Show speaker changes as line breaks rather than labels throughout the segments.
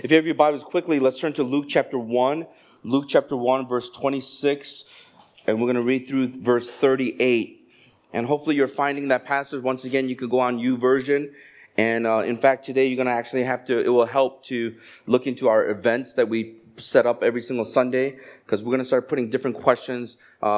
if you have your Bibles quickly, let's turn to Luke chapter 1. Luke chapter 1, verse 26. And we're going to read through verse 38. And hopefully you're finding that passage. Once again, you can go on YouVersion. And in fact, today you're going to actually it will help to look into our events that we set up every single Sunday, because we're going to start putting different questions.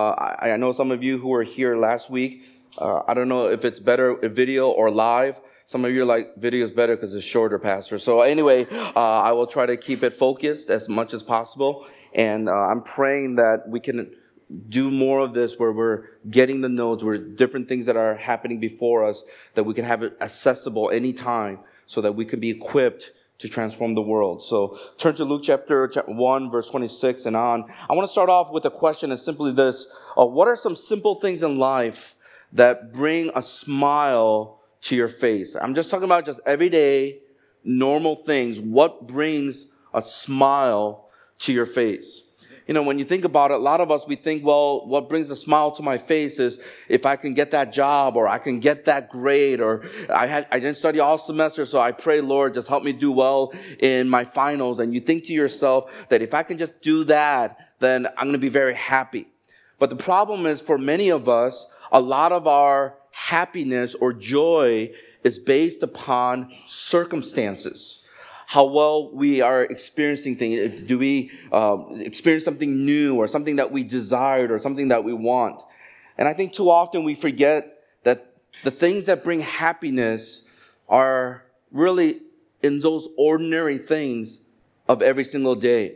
I know some of you who were here last week. I don't know if it's better video or live. Some of you are like, video is better because it's shorter, Pastor. So anyway, I will try to keep it focused as much as possible. And I'm praying that we can do more of this where we're getting the notes, where different things that are happening before us, that we can have it accessible anytime so that we can be equipped to transform the world. So turn to Luke chapter 1, verse 26 and on. I want to start off with a question, and simply this. What are some simple things in life that bring a smile to your face? I'm just talking about just everyday, normal things. What brings a smile to your face? You know, when you think about it, a lot of us, we think, well, what brings a smile to my face is if I can get that job, or I can get that grade, or I didn't study all semester, so I pray, Lord, just help me do well in my finals. And you think to yourself that if I can just do that, then I'm going to be very happy. But the problem is, for many of us, a lot of our happiness or joy is based upon circumstances. How well we are experiencing things. Do we experience something new, or something that we desired, or something that we want? And I think too often we forget that the things that bring happiness are really in those ordinary things of every single day.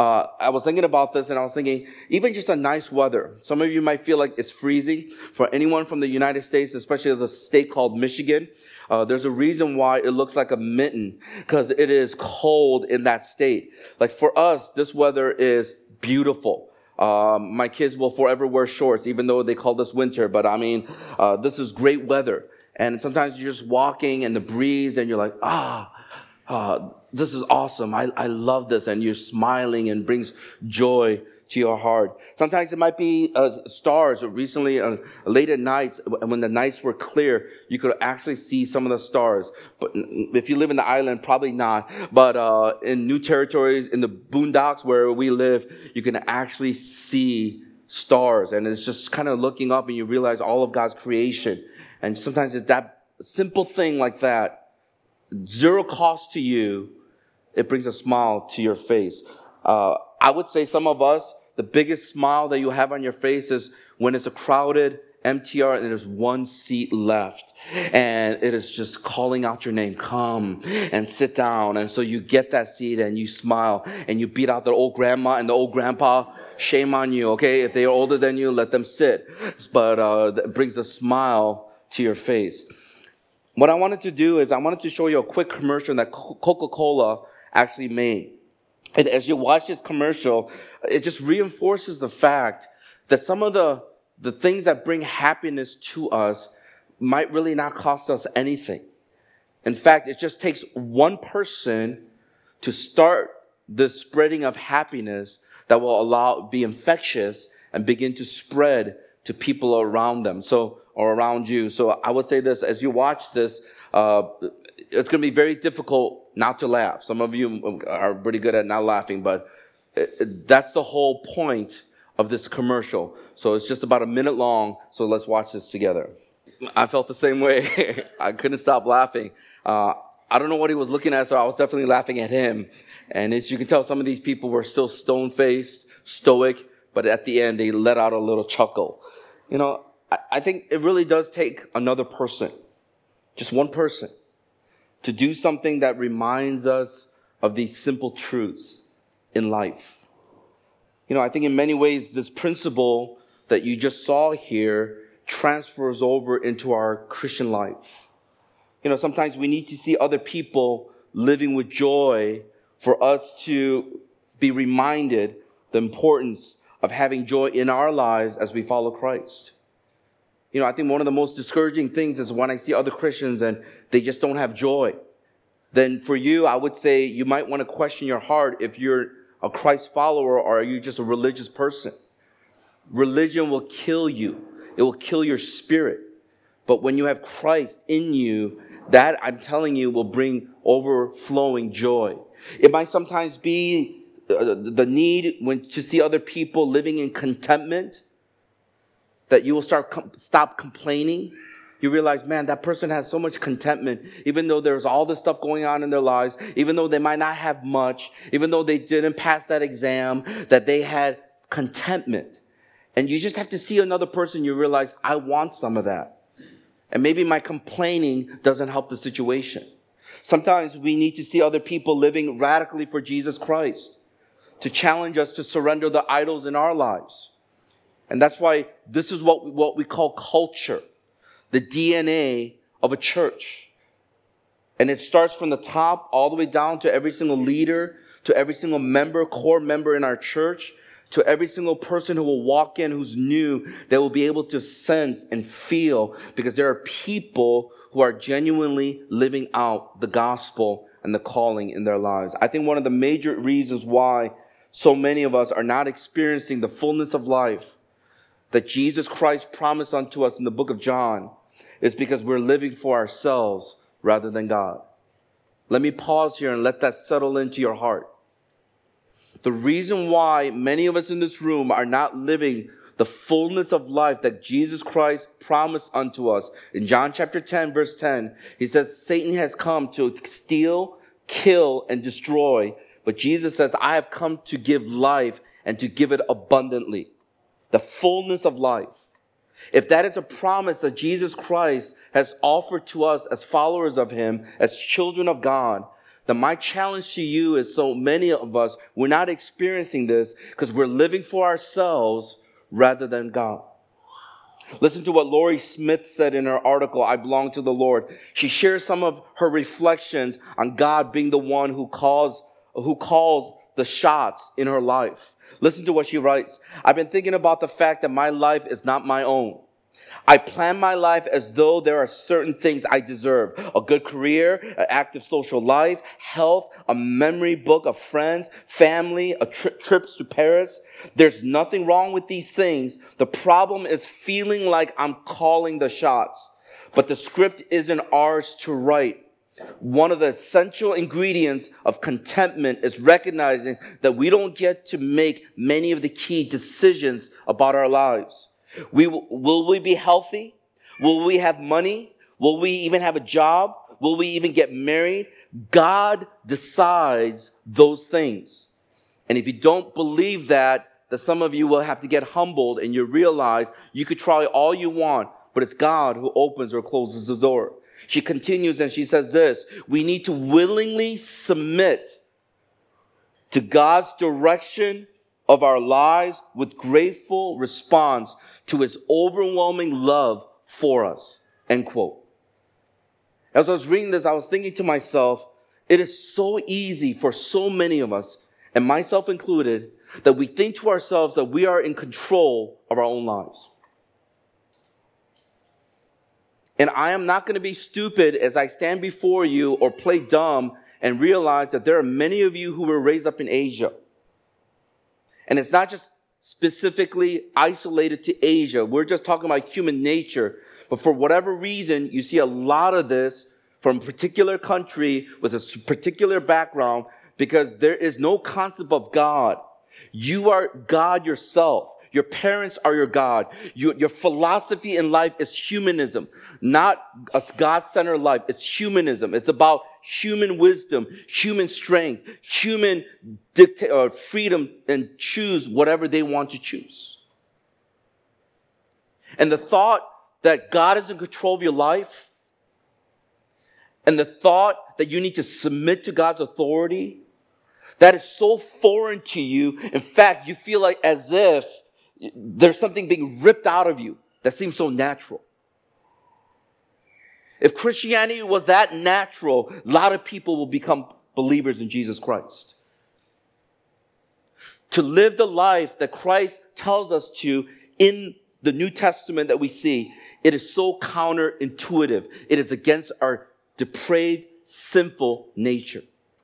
I was thinking about this, and I was thinking, even just a nice weather. Some of you might feel like it's freezing. For anyone from the United States, especially the state called Michigan, there's a reason why it looks like a mitten, because it is cold in that state. Like for us, this weather is beautiful. My kids will forever wear shorts, even though they call this winter. But I mean, this is great weather. And sometimes you're just walking in the breeze, and you're like, this is awesome. I love this. And you're smiling, and brings joy to your heart. Sometimes it might be stars. Recently, late at nights, when the nights were clear, you could actually see some of the stars. But if you live in the island, probably not. But in new territories, in the boondocks where we live, you can actually see stars. And it's just kind of looking up, and you realize all of God's creation. And sometimes it's that simple thing like that, zero cost to you, it brings a smile to your face. I would say some of us, the biggest smile that you have on your face is when it's a crowded MTR and there's one seat left, and it is just calling out your name, come and sit down. And so you get that seat and you smile, and you beat out the old grandma and the old grandpa. Shame on you, okay? If they are older than you, let them sit. But it brings a smile to your face. What I wanted to do is I wanted to show you a quick commercial that Coca-Cola actually made. And as you watch this commercial, it just reinforces the fact that some of the things that bring happiness to us might really not cost us anything. In fact, it just takes one person to start the spreading of happiness that will be infectious and begin to spread to people around them, or around you. So I would say this, as you watch this, it's going to be very difficult not to laugh. Some of you are pretty good at not laughing, but that's the whole point of this commercial. So it's just about a minute long, so let's watch this together. I felt the same way. I couldn't stop laughing. I don't know what he was looking at, so I was definitely laughing at him. And as you can tell, some of these people were still stone-faced, stoic, but at the end, they let out a little chuckle. You know, I think it really does take another person, just one person, to do something that reminds us of these simple truths in life. You know, I think in many ways, this principle that you just saw here transfers over into our Christian life. You know, sometimes we need to see other people living with joy for us to be reminded the importance of having joy in our lives as we follow Christ. You know, I think one of the most discouraging things is when I see other Christians and they just don't have joy. Then for you, I would say you might want to question your heart if you're a Christ follower or are you just a religious person. Religion will kill you. It will kill your spirit. But when you have Christ in you, that, I'm telling you, will bring overflowing joy. It might sometimes be the need to see other people living in contentment, that you will stop complaining. You realize, man, that person has so much contentment, even though there's all this stuff going on in their lives, even though they might not have much, even though they didn't pass that exam, that they had contentment. And you just have to see another person, you realize, I want some of that. And maybe my complaining doesn't help the situation. Sometimes we need to see other people living radically for Jesus Christ, to challenge us to surrender the idols in our lives. And that's why this is what we call culture, the DNA of a church. And it starts from the top all the way down to every single leader, to every single member, core member in our church, to every single person who will walk in who's new, that will be able to sense and feel, because there are people who are genuinely living out the gospel and the calling in their lives. I think one of the major reasons why so many of us are not experiencing the fullness of life that Jesus Christ promised unto us in the book of John is because we're living for ourselves rather than God. Let me pause here and let that settle into your heart. The reason why many of us in this room are not living the fullness of life that Jesus Christ promised unto us. In John chapter 10, verse 10, he says, Satan has come to steal, kill, and destroy. But Jesus says, I have come to give life and to give it abundantly. The fullness of life. If that is a promise that Jesus Christ has offered to us as followers of Him, as children of God, then my challenge to you is, so many of us, we're not experiencing this because we're living for ourselves rather than God. Listen to what Lori Smith said in her article, I Belong to the Lord. She shares some of her reflections on God being the one who calls the shots in her life. Listen to what she writes. I've been thinking about the fact that my life is not my own. I plan my life as though there are certain things I deserve. A good career, an active social life, health, a memory book of friends, family, trips to Paris. There's nothing wrong with these things. The problem is feeling like I'm calling the shots. But the script isn't ours to write. One of the essential ingredients of contentment is recognizing that we don't get to make many of the key decisions about our lives. Will we be healthy? Will we have money? Will we even have a job? Will we even get married? God decides those things. And if you don't believe that some of you will have to get humbled and you realize you could try all you want, but it's God who opens or closes the door. She continues and she says this, we need to willingly submit to God's direction of our lives with grateful response to His overwhelming love for us. End quote. As I was reading this, I was thinking to myself, it is so easy for so many of us, and myself included, that we think to ourselves that we are in control of our own lives. And I am not going to be stupid as I stand before you or play dumb and realize that there are many of you who were raised up in Asia. And it's not just specifically isolated to Asia. We're just talking about human nature. But for whatever reason, you see a lot of this from a particular country with a particular background because there is no concept of God. You are God yourself. Your parents are your God. Your philosophy in life is humanism, not a God-centered life. It's humanism. It's about human wisdom, human strength, human freedom, and choose whatever they want to choose. And the thought that God is in control of your life, and the thought that you need to submit to God's authority, that is so foreign to you. In fact, you feel like as if there's something being ripped out of you that seems so natural. If Christianity was that natural, a lot of people will become believers in Jesus Christ. To live the life that Christ tells us to in the New Testament that we see, it is so counterintuitive. It is against our depraved, sinful nature.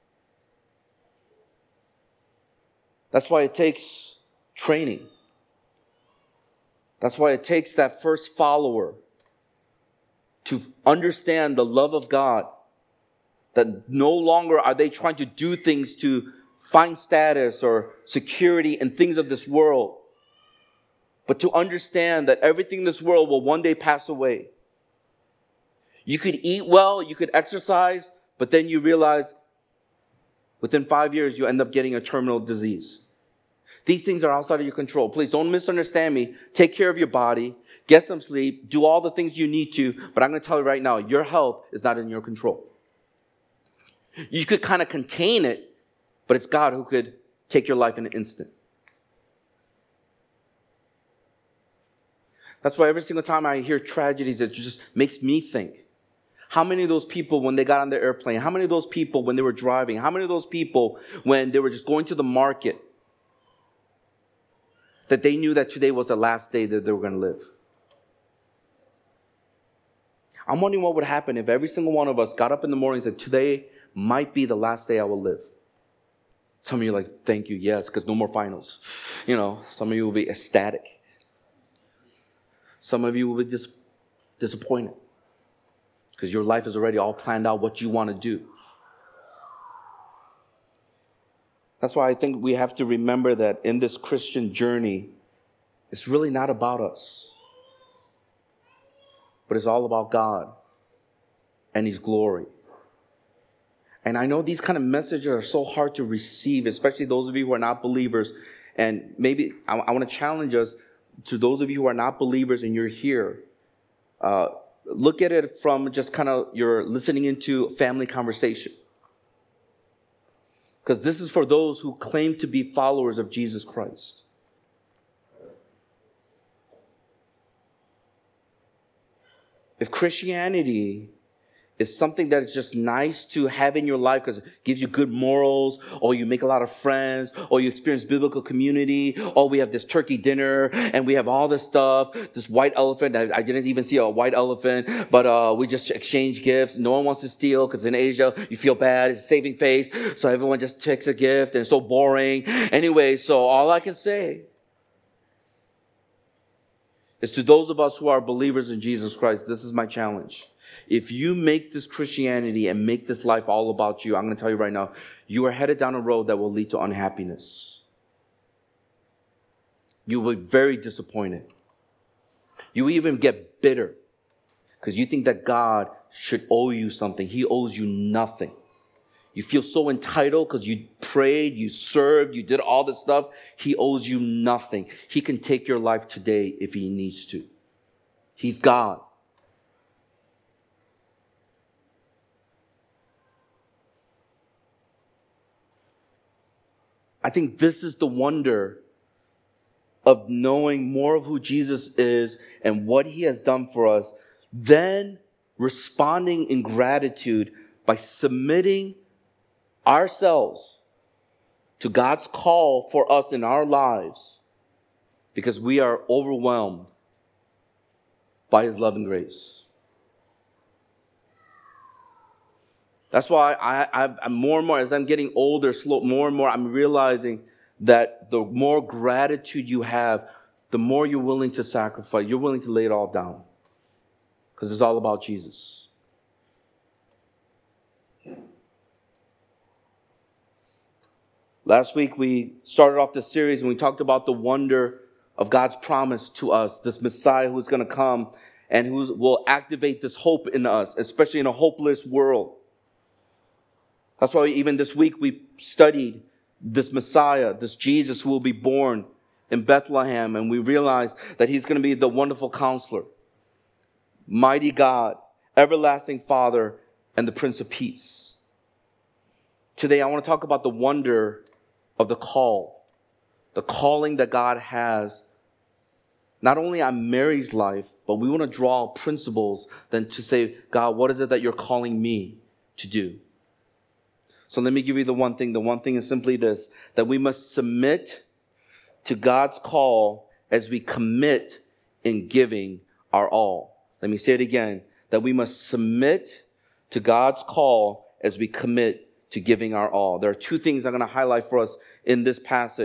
That's why it takes training. That's why it takes that first follower to understand the love of God, That no longer are they trying to do things to find status or security in things of this world, but to understand that everything in this world will one day pass away. You could eat well, you could exercise, but then you realize within 5 years you end up getting a terminal disease. These things are outside of your control. Please don't misunderstand me. Take care of your body, get some sleep, do all the things you need to, but I'm going to tell you right now, your health is not in your control. You could kind of contain it, but it's God who could take your life in an instant. That's why every single time I hear tragedies, it just makes me think. How many of those people, when they got on the airplane, how many of those people when they were driving, how many of those people when they were just going to the market, that they knew that today was the last day that they were going to live? I'm wondering what would happen if every single one of us got up in the morning and said, today might be the last day I will live. Some of you are like, thank you, yes, because no more finals. Some of you will be ecstatic. Some of you will be disappointed because your life is already all planned out what you want to do. That's why I think we have to remember that in this Christian journey, it's really not about us, but it's all about God and His glory. And I know these kind of messages are so hard to receive, especially those of you who are not believers. And maybe I want to challenge us, to those of you who are not believers and you're here, look at it from just kind of you're listening into family conversation. Because this is for those who claim to be followers of Jesus Christ. If Christianity is something that is just nice to have in your life because it gives you good morals, or you make a lot of friends, or you experience biblical community, or we have this turkey dinner, and we have all this stuff, this white elephant. I didn't even see a white elephant, but we just exchange gifts. No one wants to steal because in Asia, you feel bad. It's saving face, so everyone just takes a gift, and it's so boring. Anyway, so all I can say is to those of us who are believers in Jesus Christ, this is my challenge. If you make this Christianity and make this life all about you, I'm going to tell you right now, you are headed down a road that will lead to unhappiness. You will be very disappointed. You will even get bitter because you think that God should owe you something. He owes you nothing. You feel so entitled because you prayed, you served, you did all this stuff. He owes you nothing. He can take your life today if He needs to. He's God. I think this is the wonder of knowing more of who Jesus is and what He has done for us, then responding in gratitude by submitting ourselves to God's call for us in our lives because we are overwhelmed by His love and grace. That's why I'm more and more, as I'm getting older, more and more, I'm realizing that the more gratitude you have, the more you're willing to sacrifice. You're willing to lay it all down because it's all about Jesus. Last week, we started off this series and we talked about the wonder of God's promise to us, this Messiah who's going to come and who will activate this hope in us, especially in a hopeless world. That's why even this week we studied this Messiah, this Jesus who will be born in Bethlehem, and we realized that He's going to be the wonderful Counselor, mighty God, everlasting Father, and the Prince of Peace. Today I want to talk about the wonder of the call, the calling that God has, not only on Mary's life, but we want to draw principles then to say, God, what is it that you're calling me to do? So let me give you the one thing. The one thing is simply this, that we must submit to God's call as we commit in giving our all. Let me say it again, that we must submit to God's call as we commit to giving our all. There are two things I'm going to highlight for us in this passage.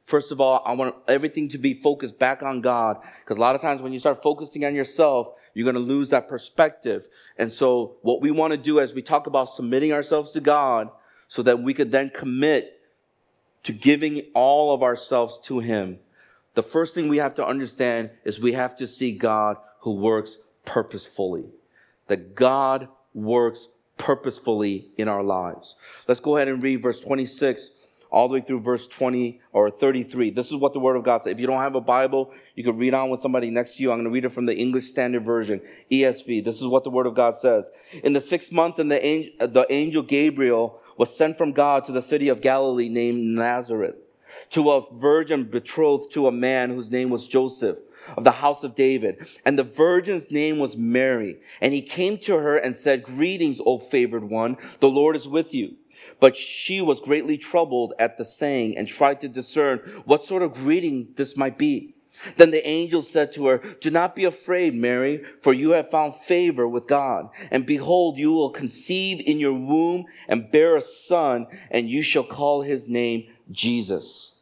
First of all, I want everything to be focused back on God. Because a lot of times when you start focusing on yourself, you're going to lose that perspective. And so what we want to do as we talk about submitting ourselves to God so that we could then commit to giving all of ourselves to Him. The first thing we have to understand is we have to see God who works purposefully. That God works purposefully in our lives. Let's go ahead and read verse 26 all the way through verse 20 or 33. This is what the Word of God says. If you don't have a Bible, you can read on with somebody next to you. I'm going to read it from the English Standard Version, ESV. This is what the Word of God says. In the 6th month, and the angel Gabriel was sent from God to the city of Galilee named Nazareth, to a virgin betrothed to a man whose name was Joseph, of the house of David. And the virgin's name was Mary. And he came to her and said, "Greetings, O favored one, the Lord is with you." But she was greatly troubled at the saying and tried to discern what sort of greeting this might be. Then the angel said to her, "Do not be afraid, Mary, for you have found favor with God. And behold, you will conceive in your womb and bear a son, and you shall call his name Jesus.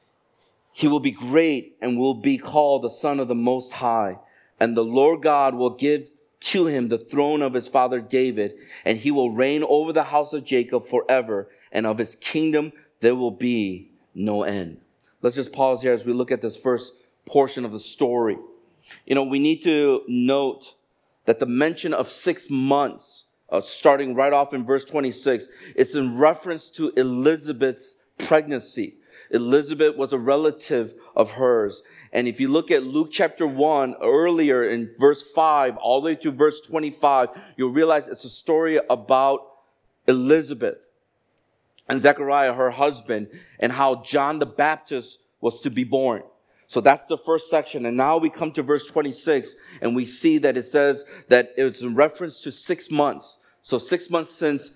He will be great and will be called the Son of the Most High. And the Lord God will give to him the throne of his father David, and he will reign over the house of Jacob forever, and of his kingdom there will be no end." Let's just pause here as we look at this first portion of the story. We need to note that the mention of 6 months, starting right off in verse 26, it's in reference to Elizabeth's pregnancy. Elizabeth was a relative of hers. And if you look at Luke chapter 1, earlier in verse 5, all the way to verse 25, you'll realize it's a story about Elizabeth and Zechariah, her husband, and how John the Baptist was to be born. So that's the first section. And now we come to verse 26, and we see that it says that it's in reference to 6 months. So 6 months since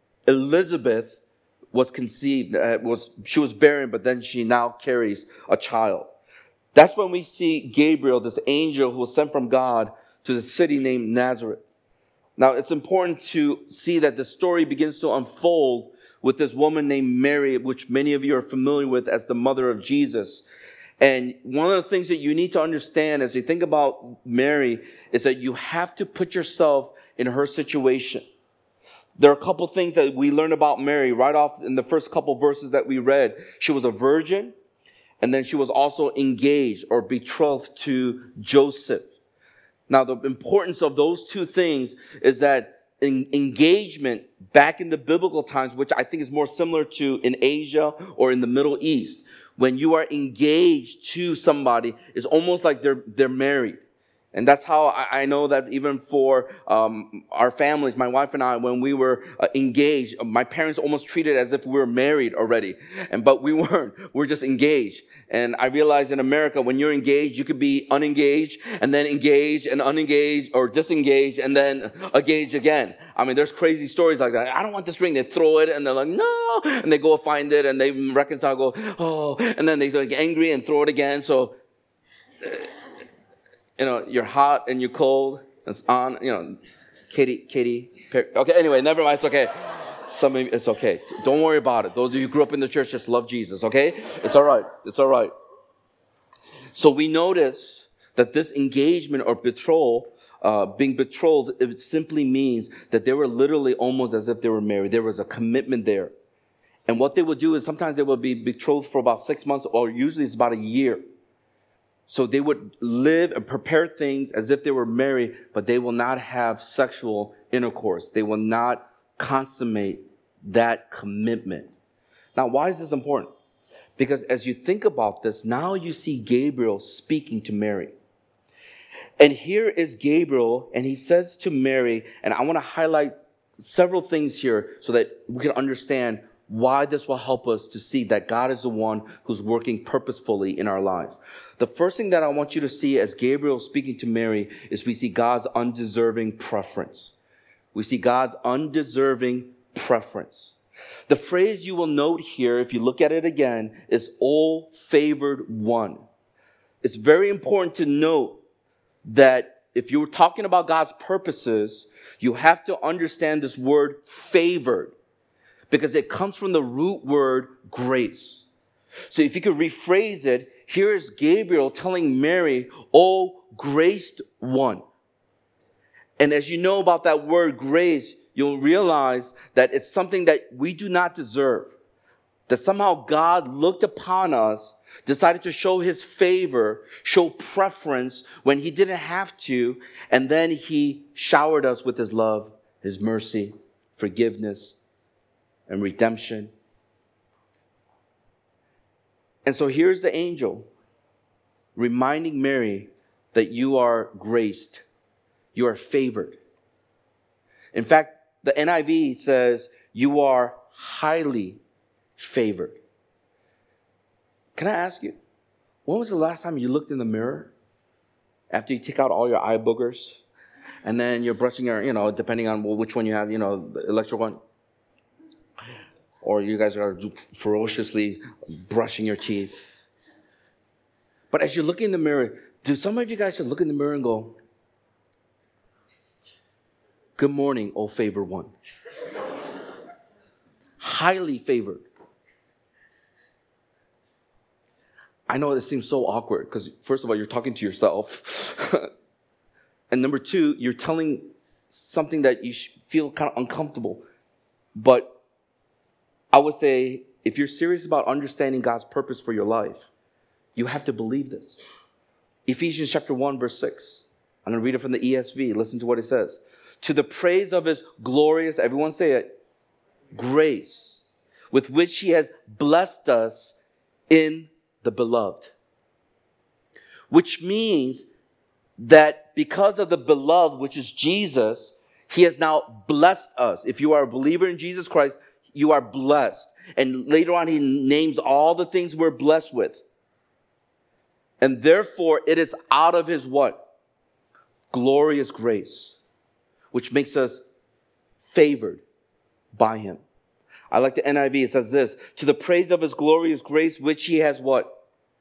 Elizabeth was conceived, she was barren, but then she now carries a child. That's when we see Gabriel, this angel who was sent from God to the city named Nazareth. Now, it's important to see that the story begins to unfold with this woman named Mary, which many of you are familiar with as the mother of Jesus. And one of the things that you need to understand as you think about Mary is that you have to put yourself in her situation. There are a couple things that we learn about Mary right off in the first couple verses that we read. She was a virgin, and then she was also engaged or betrothed to Joseph. Now, the importance of those two things is that engagement back in the biblical times, which I think is more similar to in Asia or in the Middle East, when you are engaged to somebody, it's almost like they're married. And that's how I know that even for our families, my wife and I, when we were engaged, my parents almost treated it as if we were married already. But we weren't. We're just engaged. And I realized in America, when you're engaged, you could be unengaged and then engaged and unengaged or disengaged and then engaged again. I mean, there's crazy stories like that. "I don't want this ring." They throw it and they're like, "No." And they go find it and they reconcile, go, "Oh." And then they get angry and throw it again. So, you're hot and you're cold. It's on, Katy Perry. Okay, anyway, never mind. It's okay. It's okay. Don't worry about it. Those of you who grew up in the church, just love Jesus, okay? It's all right. It's all right. So we notice that this engagement or betrothal, being betrothed, it simply means that they were literally almost as if they were married. There was a commitment there. And what they would do is sometimes they would be betrothed for about 6 months, or usually it's about a year. So they would live and prepare things as if they were married, but they will not have sexual intercourse. They will not consummate that commitment. Now, why is this important? Because as you think about this, now you see Gabriel speaking to Mary. And here is Gabriel, and he says to Mary, and I want to highlight several things here so that we can understand why this will help us to see that God is the one who's working purposefully in our lives. The first thing that I want you to see as Gabriel speaking to Mary is we see God's undeserving preference. We see God's undeserving preference. The phrase you will note here, if you look at it again, is "O favored one." It's very important to note that if you were talking about God's purposes, you have to understand this word favored, because it comes from the root word grace. So if you could rephrase it, here is Gabriel telling Mary, "O graced one." And as you know about that word grace, you'll realize that it's something that we do not deserve. That somehow God looked upon us, decided to show his favor, show preference when he didn't have to, and then he showered us with his love, his mercy, forgiveness, and redemption. And so here's the angel reminding Mary that you are graced, you are favored. In fact, the NIV says you are highly favored. Can I ask you, when was the last time you looked in the mirror after you take out all your eye boogers and then you're brushing your, depending on which one you have, the electric one, or you guys are ferociously brushing your teeth. But as you look in the mirror, do some of you guys just look in the mirror and go, "Good morning, O favored one." Highly favored. I know this seems so awkward because, first of all, you're talking to yourself. And number two, you're telling something that you feel kind of uncomfortable. But I would say, if you're serious about understanding God's purpose for your life, you have to believe this. Ephesians chapter 1, verse 6. I'm going to read it from the ESV. Listen to what it says. To the praise of his glorious, everyone say it, grace, with which he has blessed us in the beloved. Which means that because of the beloved, which is Jesus, he has now blessed us. If you are a believer in Jesus Christ, you are blessed. And later on, he names all the things we're blessed with. And therefore, it is out of his what? Glorious grace, which makes us favored by him. I like the NIV. It says this, to the praise of his glorious grace, which he has what?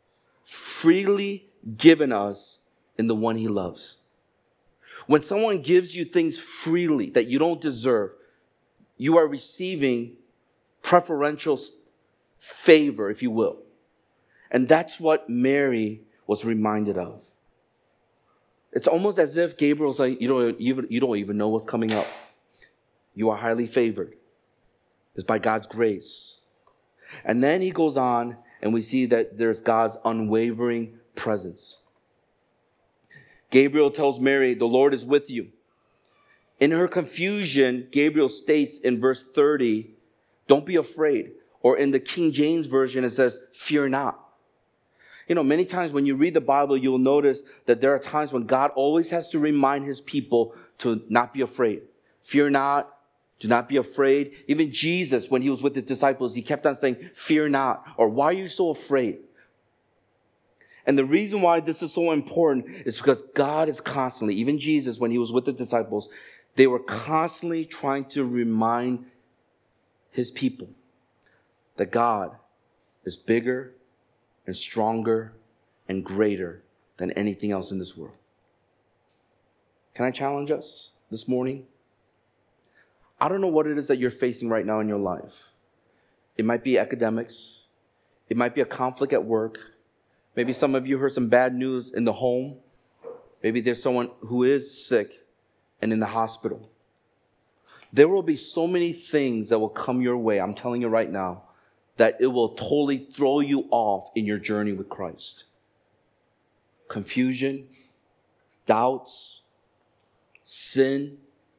Freely given us in the one he loves. When someone gives you things freely that you don't deserve, you are receiving preferential favor, if you will. And that's what Mary was reminded of. It's almost as if Gabriel's like, you don't even know what's coming up. You are highly favored. It's by God's grace. And then he goes on, and we see that there's God's unwavering presence. Gabriel tells Mary, the Lord is with you. In her confusion, Gabriel states in verse 30, don't be afraid. Or in the King James Version, it says, fear not. Many times when you read the Bible, you'll notice that there are times when God always has to remind his people to not be afraid. Fear not. Do not be afraid. Even Jesus, when he was with the disciples, he kept on saying, fear not. Or why are you so afraid? And the reason why this is so important is because God is constantly, even Jesus, when he was with the disciples, they were constantly trying to remind his people that God is bigger and stronger and greater than anything else in this world. Can I challenge us this morning? I don't know what it is that you're facing right now in your life. It might be academics. It might be a conflict at work. Maybe some of you heard some bad news in the home. Maybe there's someone who is sick and in the hospital. There will be so many things that will come your way, I'm telling you right now, that it will totally throw you off in your journey with Christ. Confusion, doubts, sin.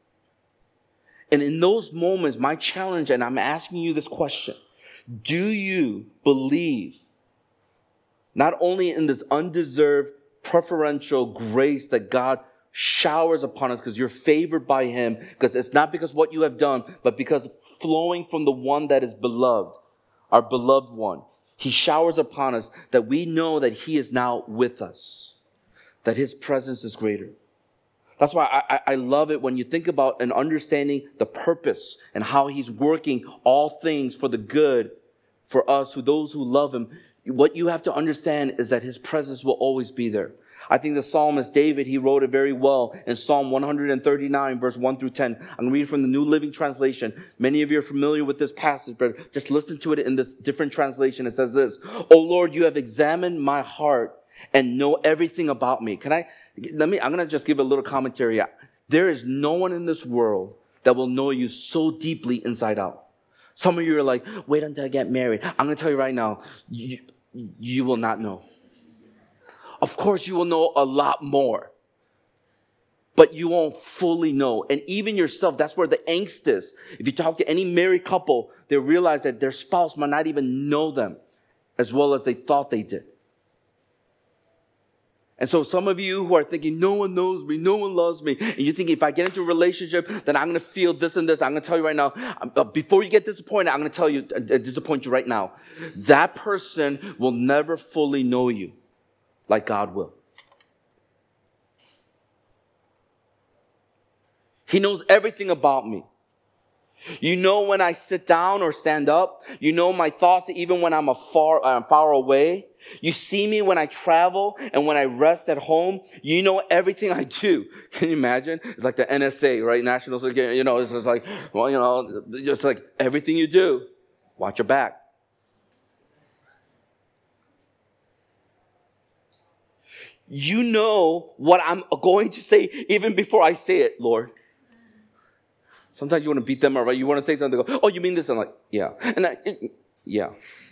And in those moments, my challenge, and I'm asking you this question, do you believe not only in this undeserved preferential grace that God showers upon us because you're favored by him, because it's not because what you have done, but because flowing from the one that is beloved, our beloved one. He showers upon us that we know that he is now with us, that his presence is greater. That's why I love it when you think about and understanding the purpose and how he's working all things for the good for us, those who love him. What you have to understand is that his presence will always be there. I think the psalmist David, he wrote it very well in Psalm 139, verse 1 through 10. I'm going to read from the New Living Translation. Many of you are familiar with this passage, but just listen to it in this different translation. It says this: "O Lord, you have examined my heart and know everything about me." I'm going to just give a little commentary. There is no one in this world that will know you so deeply inside out. Some of you are like, wait until I get married. I'm going to tell you right now, you will not know. Of course, you will know a lot more, but you won't fully know. And even yourself, that's where the angst is. If you talk to any married couple, they realize that their spouse might not even know them as well as they thought they did. And so some of you who are thinking, no one knows me, no one loves me, and you think if I get into a relationship, then I'm going to feel this and this. I'm going to tell you right now, before you get disappointed, I'm going to tell you, disappoint you right now. That person will never fully know you like God will. He knows everything about me. You know when I sit down or stand up. You know my thoughts even when I'm far away. You see me when I travel and when I rest at home. You know everything I do. Can you imagine? It's like the NSA, right? National Security. It's just like, just like everything you do. Watch your back. You know what I'm going to say even before I say it, Lord. Sometimes you want to beat them up, right? You want to say something, go, oh, you mean this? I'm like, yeah. Yeah.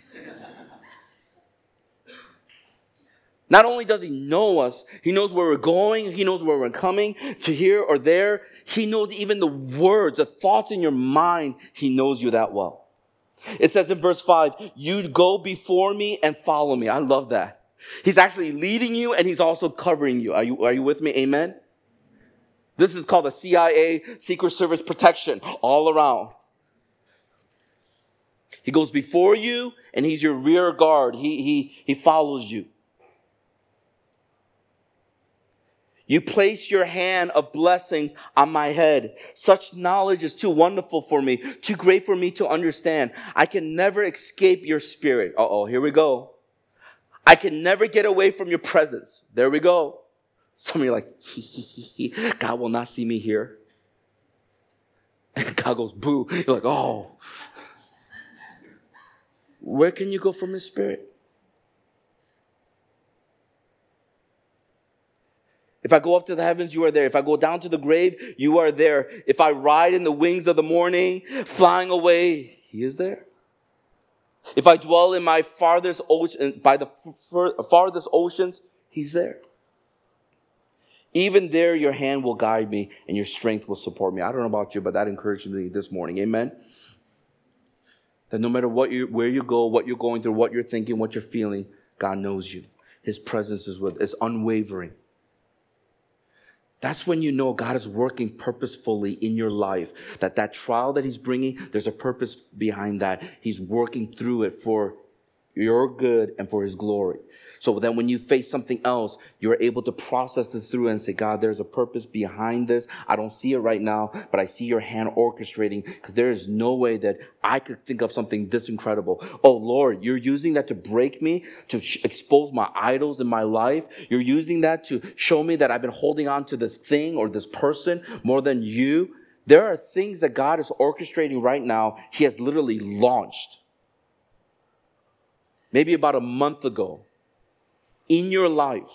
Not only does he know us, he knows where we're going, he knows where we're coming, to here or there. He knows even the words, the thoughts in your mind. He knows you that well. It says in verse 5, you go before me and follow me. I love that. He's actually leading you and he's also covering you. Are you with me? Amen? This is called the CIA Secret Service protection all around. He goes before you and he's your rear guard. He follows you. You place your hand of blessings on my head. Such knowledge is too wonderful for me, too great for me to understand. I can never escape your spirit. Here we go. I can never get away from your presence. There we go. Some of you are like, God will not see me here. And God goes, boo. You're like, oh. Where can you go from his spirit? If I go up to the heavens, you are there. If I go down to the grave, you are there. If I ride in the wings of the morning, flying away, he is there. If I dwell in my farthest ocean, by the farthest oceans, he's there. Even there, your hand will guide me and your strength will support me. I don't know about you, but that encouraged me this morning. Amen? That no matter where you go, what you're going through, what you're thinking, what you're feeling, God knows you. His presence is unwavering. That's when you know God is working purposefully in your life. That trial that he's bringing, there's a purpose behind that. He's working through it for your good and for his glory. So then when you face something else, you're able to process this through and say, God, there's a purpose behind this. I don't see it right now, but I see your hand orchestrating, because there is no way that I could think of something this incredible. Oh, Lord, you're using that to break me, to expose my idols in my life. You're using that to show me that I've been holding on to this thing or this person more than you. There are things that God is orchestrating right now. He has literally launched. Maybe about a month ago, in your life,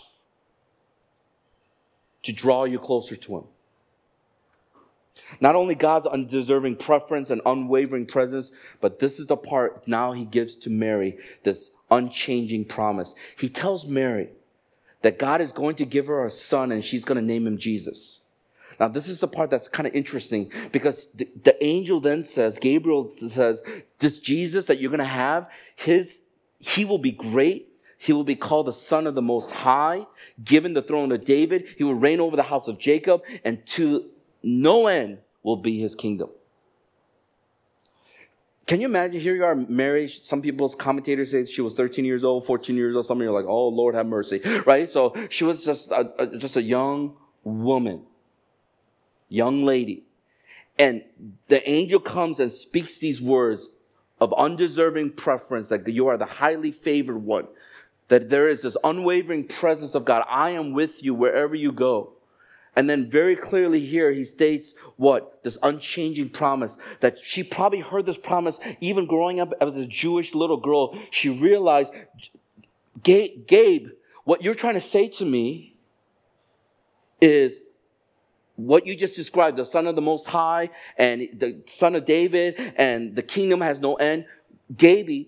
to draw you closer to him. Not only God's undeserving preference and unwavering presence, but this is the part now he gives to Mary, this unchanging promise. He tells Mary that God is going to give her a son and she's going to name him Jesus. Now, this is the part that's kind of interesting, because the angel then says, Gabriel says, this Jesus that you're going to have, he will be great. He will be called the Son of the Most High, given the throne of David. He will reign over the house of Jacob, and to no end will be his kingdom. Can you imagine? Here you are, Mary. Some people's commentators say she was 13 years old, 14 years old. Some of you are like, oh, Lord, have mercy. Right? So she was just a young woman, young lady. And the angel comes and speaks these words of undeserving preference, that you are the highly favored one. That there is this unwavering presence of God. I am with you wherever you go. And then very clearly here he states what? This unchanging promise. That she probably heard this promise even growing up as a Jewish little girl. She realized, Gabe, what you're trying to say to me is what you just described, the Son of the Most High and the Son of David and the kingdom has no end. Gabe,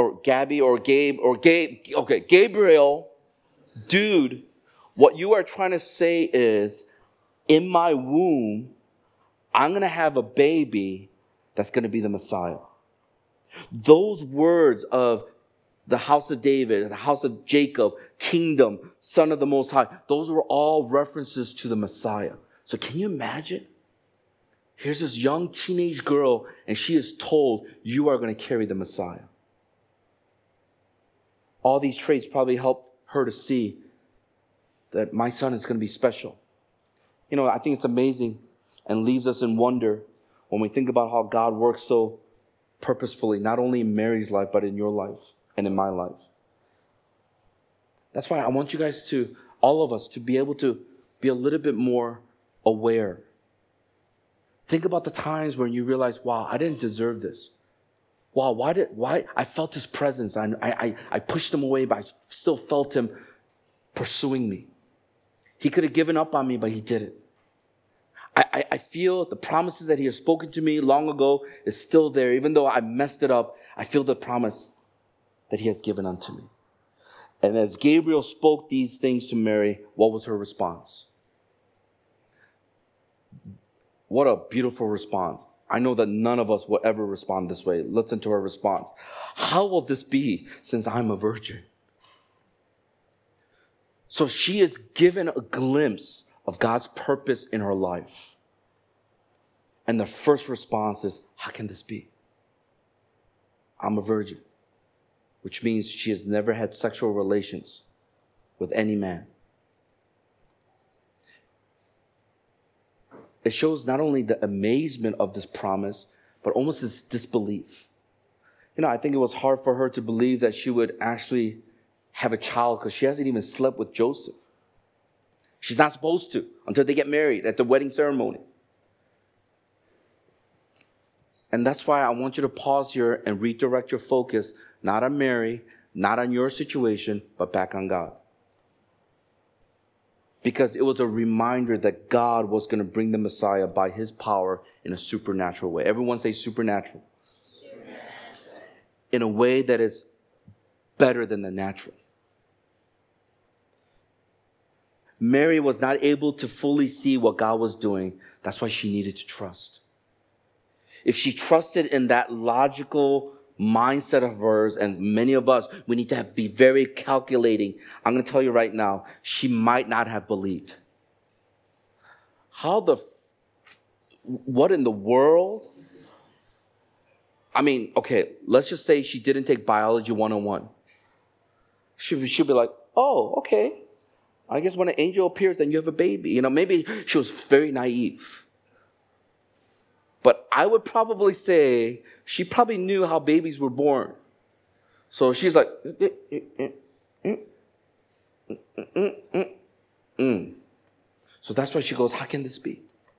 Gabriel, dude, what you are trying to say is, in my womb, I'm going to have a baby that's going to be the Messiah. Those words of the house of David, the house of Jacob, kingdom, Son of the Most High, those were all references to the Messiah. So can you imagine? Here's this young teenage girl, and she is told, you are going to carry the Messiah. All these traits probably help her to see that my son is going to be special. You know, I think it's amazing and leaves us in wonder when we think about how God works so purposefully, not only in Mary's life, but in your life and in my life. That's why I want you guys to, all of us, to be able to be a little bit more aware. Think about the times when you realize, wow, I didn't deserve this. Wow, why I felt his presence. I pushed him away, but I still felt him pursuing me. He could have given up on me, but he didn't. I feel the promises that he has spoken to me long ago is still there. Even though I messed it up, I feel the promise that he has given unto me. And as Gabriel spoke these things to Mary, what was her response? What a beautiful response. I know that none of us will ever respond this way. Listen to her response. How will this be since I'm a virgin? So she is given a glimpse of God's purpose in her life. And the first response is, how can this be? I'm a virgin, which means she has never had sexual relations with any man. It shows not only the amazement of this promise, but almost this disbelief. You know, I think it was hard for her to believe that she would actually have a child because she hasn't even slept with Joseph. She's not supposed to until they get married at the wedding ceremony. And that's why I want you to pause here and redirect your focus, not on Mary, not on your situation, but back on God. Because it was a reminder that God was going to bring the Messiah by his power in a supernatural way. Everyone say supernatural. Supernatural. In a way that is better than the natural. Mary was not able to fully see what God was doing. That's why she needed to trust. If she trusted in that logical mindset of hers, and many of us, we need to be very calculating. I'm going to tell you right now, she might not have believed. What in the world? I mean, okay, let's just say she didn't take biology 101. She'll be like, oh, okay. I guess when an angel appears, then you have a baby. You know, maybe she was very naive. But I would probably say she probably knew how babies were born. So she's like, So that's why she goes, how can this be?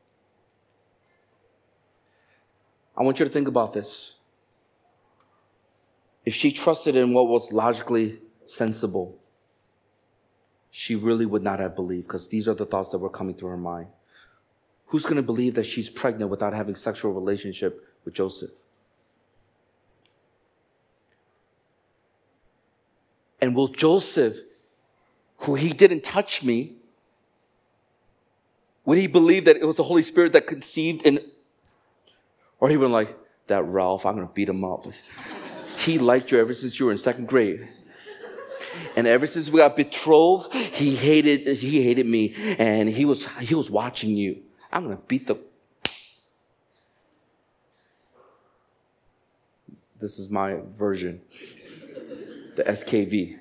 I want you to think about this. If she trusted in what was logically sensible, she really would not have believed, because these are the thoughts that were coming through her mind. Who's going to believe that she's pregnant without having sexual relationship with Joseph? And will Joseph, who he didn't touch me, would he believe that it was the Holy Spirit that conceived in, or he would like, that Ralph, I'm going to beat him up. He liked you ever since you were in second grade. And ever since we got betrothed, he hated me, and he was watching you. I'm going to beat the... This is my version. The SKV.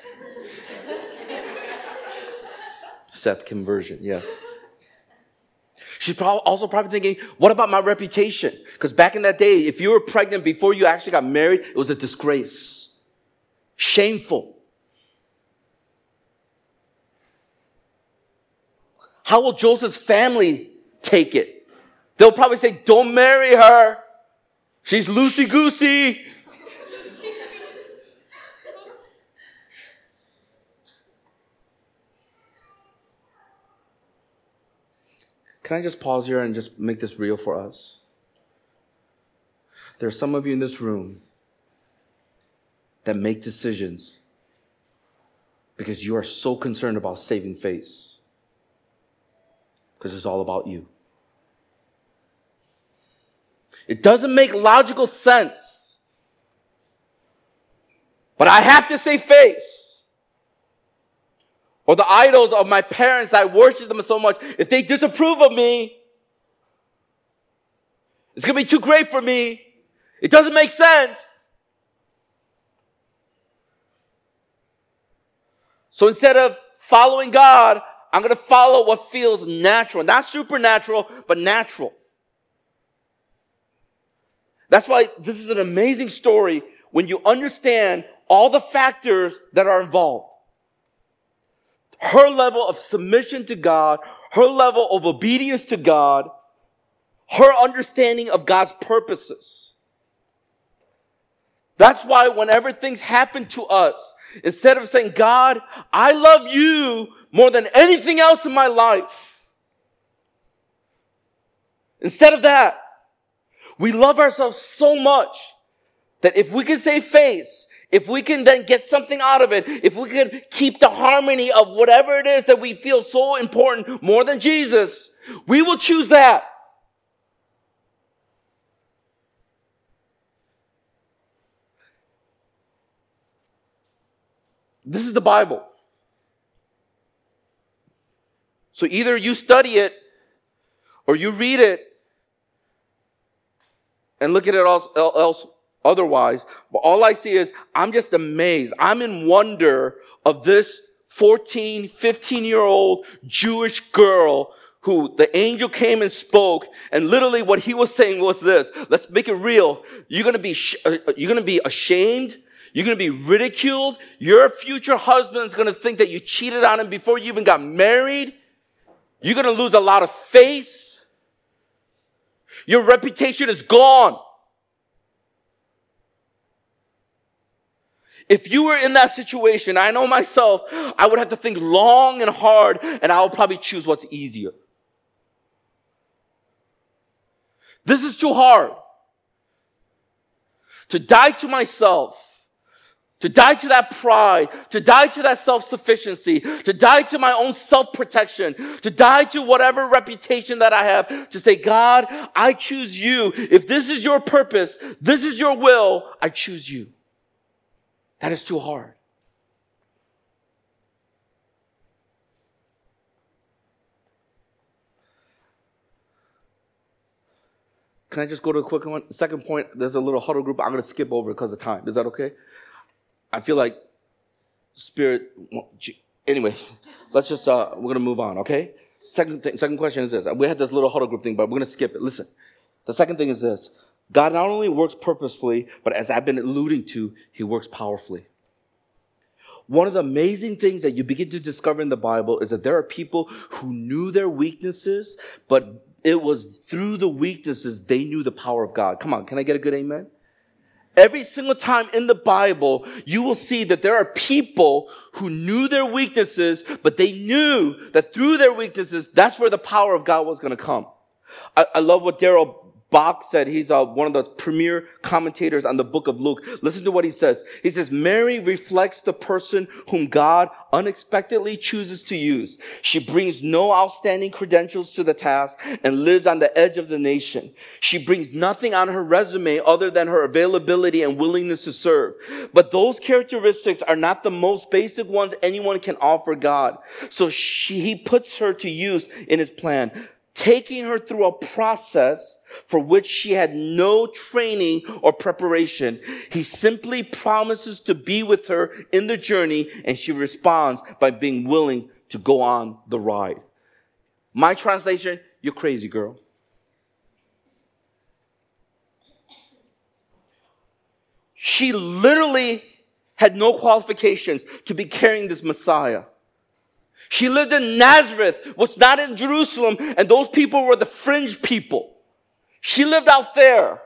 Seth Kim version, yes. She's also probably thinking, what about my reputation? Because back in that day, if you were pregnant before you actually got married, it was a disgrace. Shameful. How will Joseph's family take it? They'll probably say, don't marry her. She's loosey-goosey. Can I just pause here and just make this real for us? There are some of you in this room that make decisions because you are so concerned about saving face. Because it's all about you. It doesn't make logical sense. But I have to save face. Or the idols of my parents, I worship them so much. If they disapprove of me, it's going to be too great for me. It doesn't make sense. So instead of following God, I'm going to follow what feels natural. Not supernatural, but natural. That's why this is an amazing story when you understand all the factors that are involved. Her level of submission to God, her level of obedience to God, her understanding of God's purposes. That's why whenever things happen to us, instead of saying, God, I love you more than anything else in my life. Instead of that, we love ourselves so much that if we can save face, if we can then get something out of it, if we can keep the harmony of whatever it is that we feel so important more than Jesus, we will choose that. This is the Bible. So either you study it or you read it and look at it else otherwise. But all I see is I'm just amazed. I'm in wonder of this 14, 15-year-old Jewish girl who the angel came and spoke, and literally what he was saying was this. Let's make it real. You're going to be ashamed. You're going to be ridiculed. Your future husband is going to think that you cheated on him before you even got married. You're going to lose a lot of face. Your reputation is gone. If you were in that situation, I know myself, I would have to think long and hard, and I would probably choose what's easier. This is too hard. To die to myself, to die to that pride, to die to that self-sufficiency, to die to my own self-protection, to die to whatever reputation that I have, to say, God, I choose you. If this is your purpose, this is your will, I choose you. That is too hard. Can I just go to a quick one? Second point, there's a little huddle group. I'm going to skip over because of time. Is that okay? I feel like Spirit. Anyway, let's just, we're going to move on, okay? Second question is this. We had this little huddle group thing, but we're going to skip it. Listen, the second thing is this. God not only works purposefully, but as I've been alluding to, he works powerfully. One of the amazing things that you begin to discover in the Bible is that there are people who knew their weaknesses, but it was through the weaknesses they knew the power of God. Come on, can I get a good amen? Every single time in the Bible, you will see that there are people who knew their weaknesses, but they knew that through their weaknesses, that's where the power of God was going to come. I love what Darrell Bach said. He's one of the premier commentators on the book of Luke. Listen to what he says. He says, Mary reflects the person whom God unexpectedly chooses to use. She brings no outstanding credentials to the task and lives on the edge of the nation. She brings nothing on her resume other than her availability and willingness to serve. But those characteristics are not the most basic ones anyone can offer God. So he puts her to use in his plan, taking her through a process for which she had no training or preparation. He simply promises to be with her in the journey, and she responds by being willing to go on the ride. My translation, you're crazy, girl. She literally had no qualifications to be carrying this Messiah. She lived in Nazareth, which not in Jerusalem, and those people were the fringe people. She lived out there.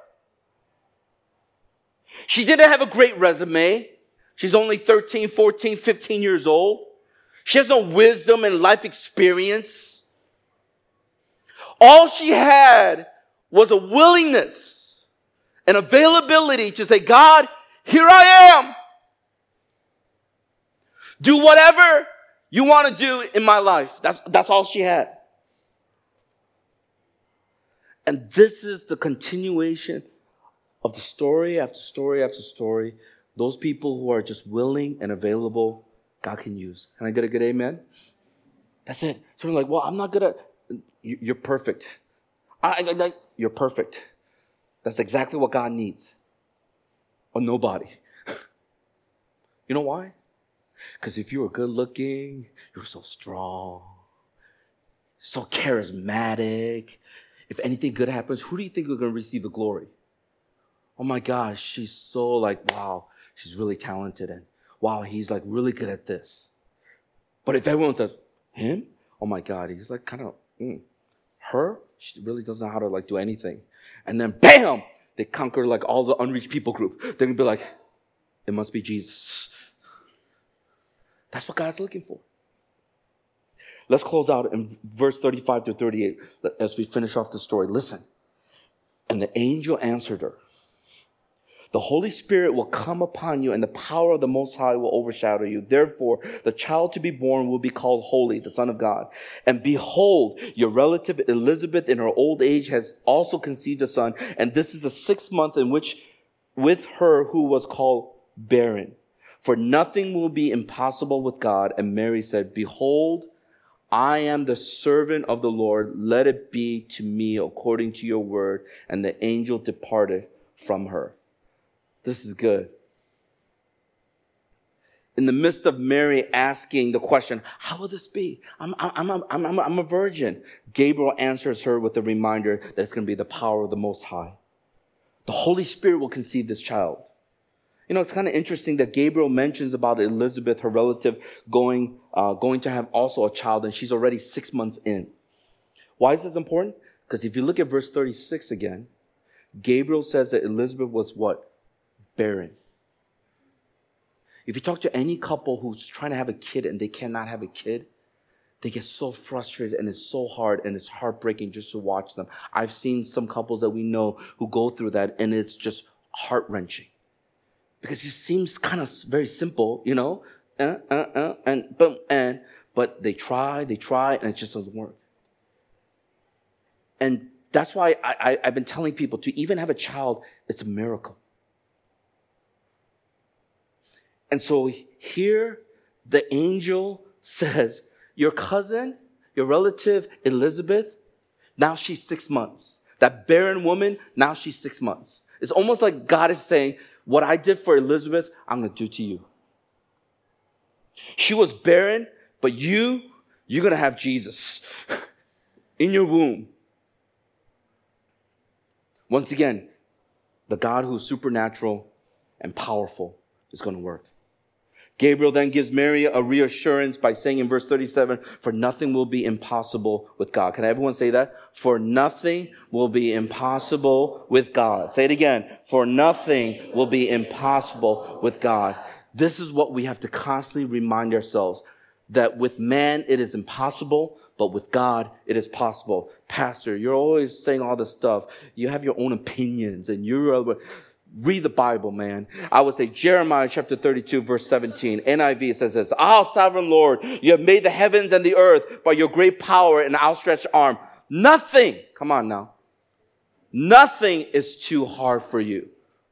She didn't have a great resume. She's only 13, 14, 15 years old. She has no wisdom and life experience. All she had was a willingness and availability to say, God, here I am. Do whatever you want to do in my life. That's all she had. And this is the continuation of the story after story after story. Those people who are just willing and available, God can use. Can I get a good amen? That's it. So we're like, well, I'm not going to. You're perfect. You're perfect. That's exactly what God needs. Or nobody. You know why? Because if you were good looking, you were so strong, so charismatic. If anything good happens, who do you think are going to receive the glory? Oh my gosh, she's so like, wow, she's really talented. And wow, he's like really good at this. But if everyone says, him? Oh my God, he's like kind of, her? She really doesn't know how to like do anything. And then bam, they conquer like all the unreached people group. They're going to be like, it must be Jesus. That's what God's looking for. Let's close out in verse 35 to 38 as we finish off the story. Listen. And the angel answered her, the Holy Spirit will come upon you and the power of the Most High will overshadow you. Therefore, the child to be born will be called Holy, the Son of God. And behold, your relative Elizabeth in her old age has also conceived a son. And this is the 6th month in which with her who was called barren. For nothing will be impossible with God. And Mary said, behold, I am the servant of the Lord. Let it be to me according to your word. And the angel departed from her. This is good. In the midst of Mary asking the question, how will this be? I'm a virgin. Gabriel answers her with a reminder that it's going to be the power of the Most High. The Holy Spirit will conceive this child. You know, it's kind of interesting that Gabriel mentions about Elizabeth, her relative, going to have also a child, and she's already 6 months in. Why is this important? Because if you look at verse 36 again, Gabriel says that Elizabeth was what? Barren. If you talk to any couple who's trying to have a kid and they cannot have a kid, they get so frustrated and it's so hard and it's heartbreaking just to watch them. I've seen some couples that we know who go through that and it's just heart-wrenching. Because it seems kind of very simple, you know, but they try, and it just doesn't work. And that's why I've been telling people to even have a child, it's a miracle. And so here, the angel says, your cousin, your relative, Elizabeth, now she's 6 months. That barren woman, now she's 6 months. It's almost like God is saying, what I did for Elizabeth, I'm going to do to you. She was barren, but you're going to have Jesus in your womb. Once again, the God who's supernatural and powerful is going to work. Gabriel then gives Mary a reassurance by saying in verse 37, for nothing will be impossible with God. Can everyone say that? For nothing will be impossible with God. Say it again. For nothing will be impossible with God. This is what we have to constantly remind ourselves, that with man it is impossible, but with God it is possible. Pastor, you're always saying all this stuff. You have your own opinions and read the Bible, man. I would say Jeremiah chapter 32, verse 17. NIV says this, sovereign Lord, you have made the heavens and the earth by your great power and outstretched arm. Nothing, come on now, nothing is too hard for you.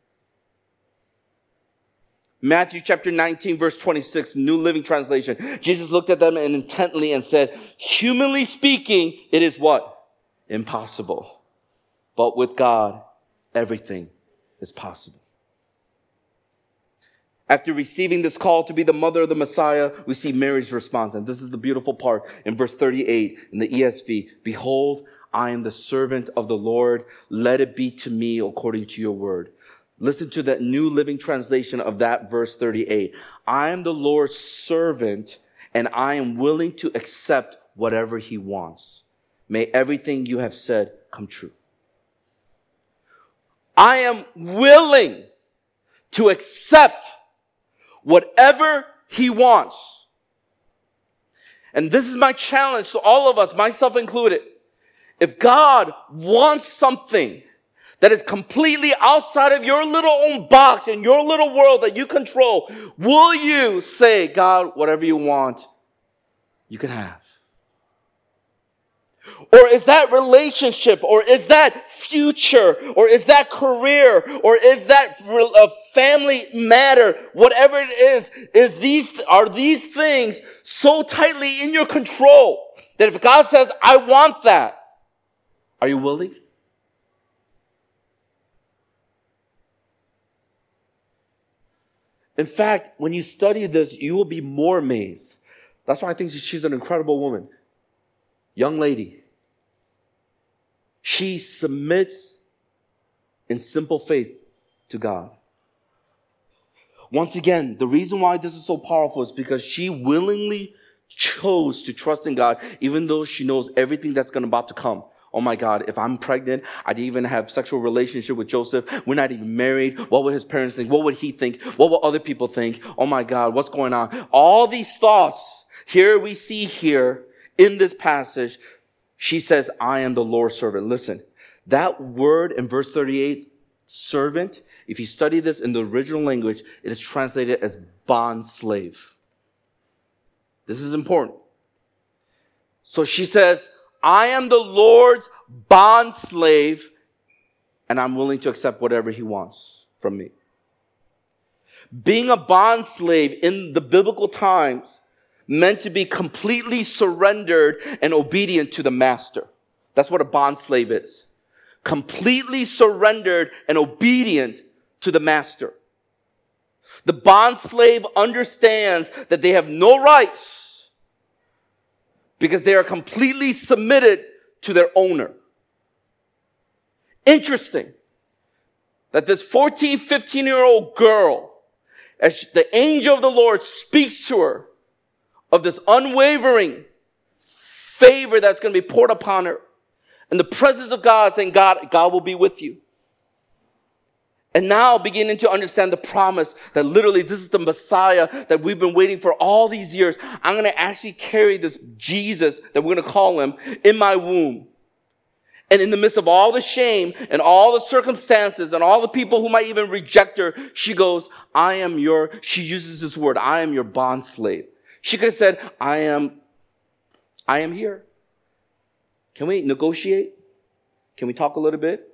Matthew chapter 19, verse 26, New Living Translation. Jesus looked at them and intently and said, humanly speaking, it is what? Impossible. But with God, everything is possible. After receiving this call to be the mother of the Messiah, we see Mary's response. And this is the beautiful part in verse 38 in the ESV. Behold, I am the servant of the Lord. Let it be to me according to your word. Listen to that New Living Translation of that verse 38. I am the Lord's servant, and I am willing to accept whatever he wants. May everything you have said come true. I am willing to accept whatever he wants. And this is my challenge to all of us, myself included. If God wants something that is completely outside of your little own box in your little world that you control, will you say, God, whatever you want, you can have? Or is that relationship, or is that future, or is that career, or is that a family matter, whatever it is are these things so tightly in your control that if God says, I want that, are you willing? In fact, when you study this, you will be more amazed. That's why I think she's an incredible woman. Young lady. She submits in simple faith to God. Once again, the reason why this is so powerful is because she willingly chose to trust in God, even though she knows everything that's about to come. Oh my God, if I'm pregnant, I didn't even have sexual relationship with Joseph. We're not even married. What would his parents think? What would he think? What will other people think? Oh my God, what's going on? All these thoughts, here we see here in this passage, she says, I am the Lord's servant. Listen, that word in verse 38, servant, if you study this in the original language, it is translated as bond slave. This is important. So she says, I am the Lord's bond slave, and I'm willing to accept whatever he wants from me. Being a bond slave in the biblical times meant to be completely surrendered and obedient to the master. That's what a bond slave is. Completely surrendered and obedient to the master. The bond slave understands that they have no rights because they are completely submitted to their owner. Interesting that this 14, 15-year-old girl, as the angel of the Lord speaks to her of this unwavering favor that's going to be poured upon her, and the presence of God saying, God will be with you. And now beginning to understand the promise that literally this is the Messiah that we've been waiting for all these years. I'm going to actually carry this Jesus that we're going to call him in my womb. And in the midst of all the shame and all the circumstances and all the people who might even reject her, she goes, she uses this word, I am your bond slave. She could have said, I am here. Can we negotiate? Can we talk a little bit?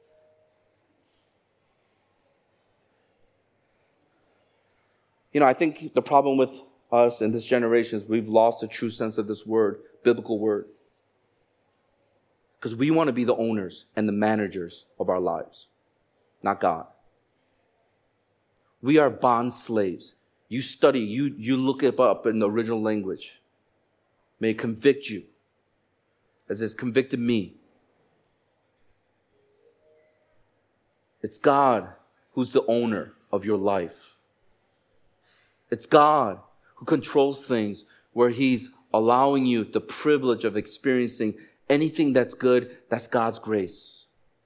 I think the problem with us in this generation is we've lost the true sense of this word, biblical word. Because we want to be the owners and the managers of our lives, not God. We are bond slaves. You study, you look it up in the original language. May it convict you as it's convicted me. It's God who's the owner of your life. It's God who controls things where he's allowing you the privilege of experiencing anything that's good. That's God's grace.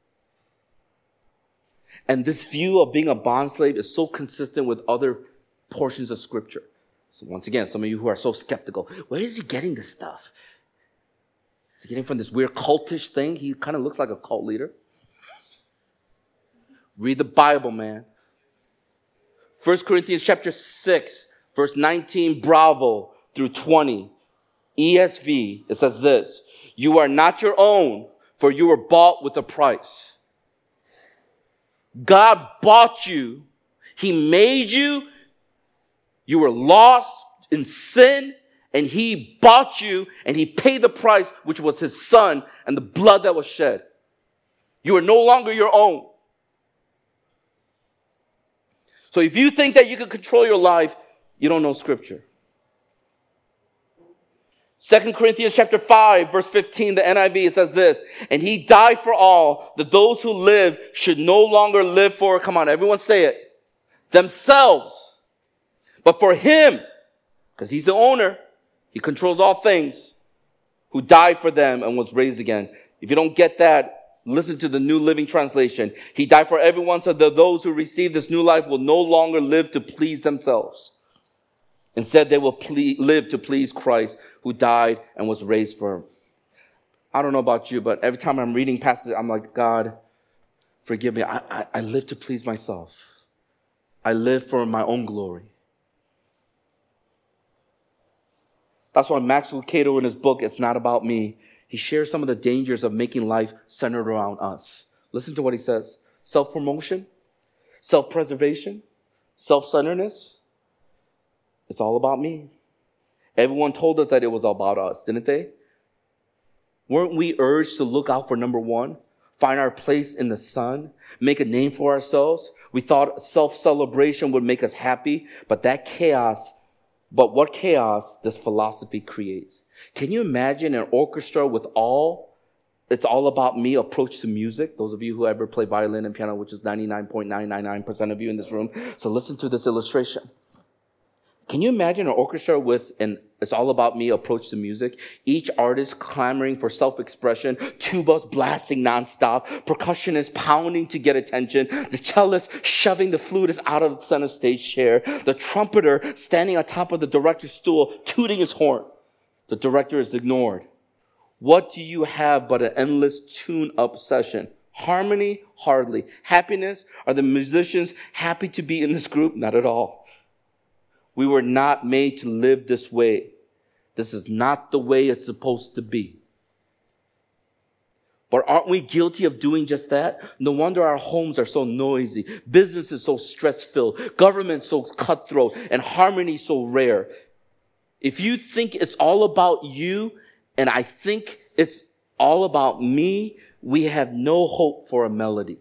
And this view of being a bond slave is so consistent with other portions of Scripture. So once again, some of you who are so skeptical, where is he getting this stuff? Is he getting from this weird cultish thing? He kind of looks like a cult leader. Read the Bible, man. 1 Corinthians chapter 6, verse 19, bravo, through 20. ESV, it says this, you are not your own, for you were bought with a price. God bought you. He made you. You were lost in sin, and he bought you, and he paid the price, which was his son and the blood that was shed. You are no longer your own. So if you think that you can control your life, you don't know Scripture. 2 Corinthians chapter 5, verse 15, the NIV, it says this, and he died for all, that those who live should no longer live for, come on, everyone say it, themselves, but for him, because he's the owner, He controls all things, who died for them and was raised again. If you don't get that, listen to the New Living Translation. He died for everyone so that those who receive this new life will no longer live to please themselves. Instead, they will live to please Christ, who died and was raised for them. I don't know about you, but every time I'm reading passages, I'm like, God, forgive me. I live to please myself. I live for my own glory. That's why Max Lucado in his book, It's Not About Me, he shares some of the dangers of making life centered around us. Listen to what he says. Self-promotion, self-preservation, self-centeredness. It's all about me. Everyone told us that it was all about us, didn't they? Weren't we urged to look out for number one? Find our place in the sun? Make a name for ourselves? We thought self-celebration would make us happy, but what chaos this philosophy creates. Can you imagine an orchestra with it's all about me approach to music? Those of you who ever play violin and piano, which is 99.999% of you in this room. So listen to this illustration. Can you imagine an orchestra with it's all about me approach to music? Each artist clamoring for self-expression, tubas blasting nonstop, percussionists pounding to get attention, the cellist shoving the flutist out of the center stage chair, the trumpeter standing on top of the director's stool, tooting his horn. The director is ignored. What do you have but an endless tune-up session? Harmony? Hardly. Happiness? Are the musicians happy to be in this group? Not at all. We were not made to live this way. This is not the way it's supposed to be. But aren't we guilty of doing just that? No wonder our homes are so noisy, business is so stress-filled, government so cutthroat, and harmony so rare. If you think it's all about you, and I think it's all about me, we have no hope for a melody.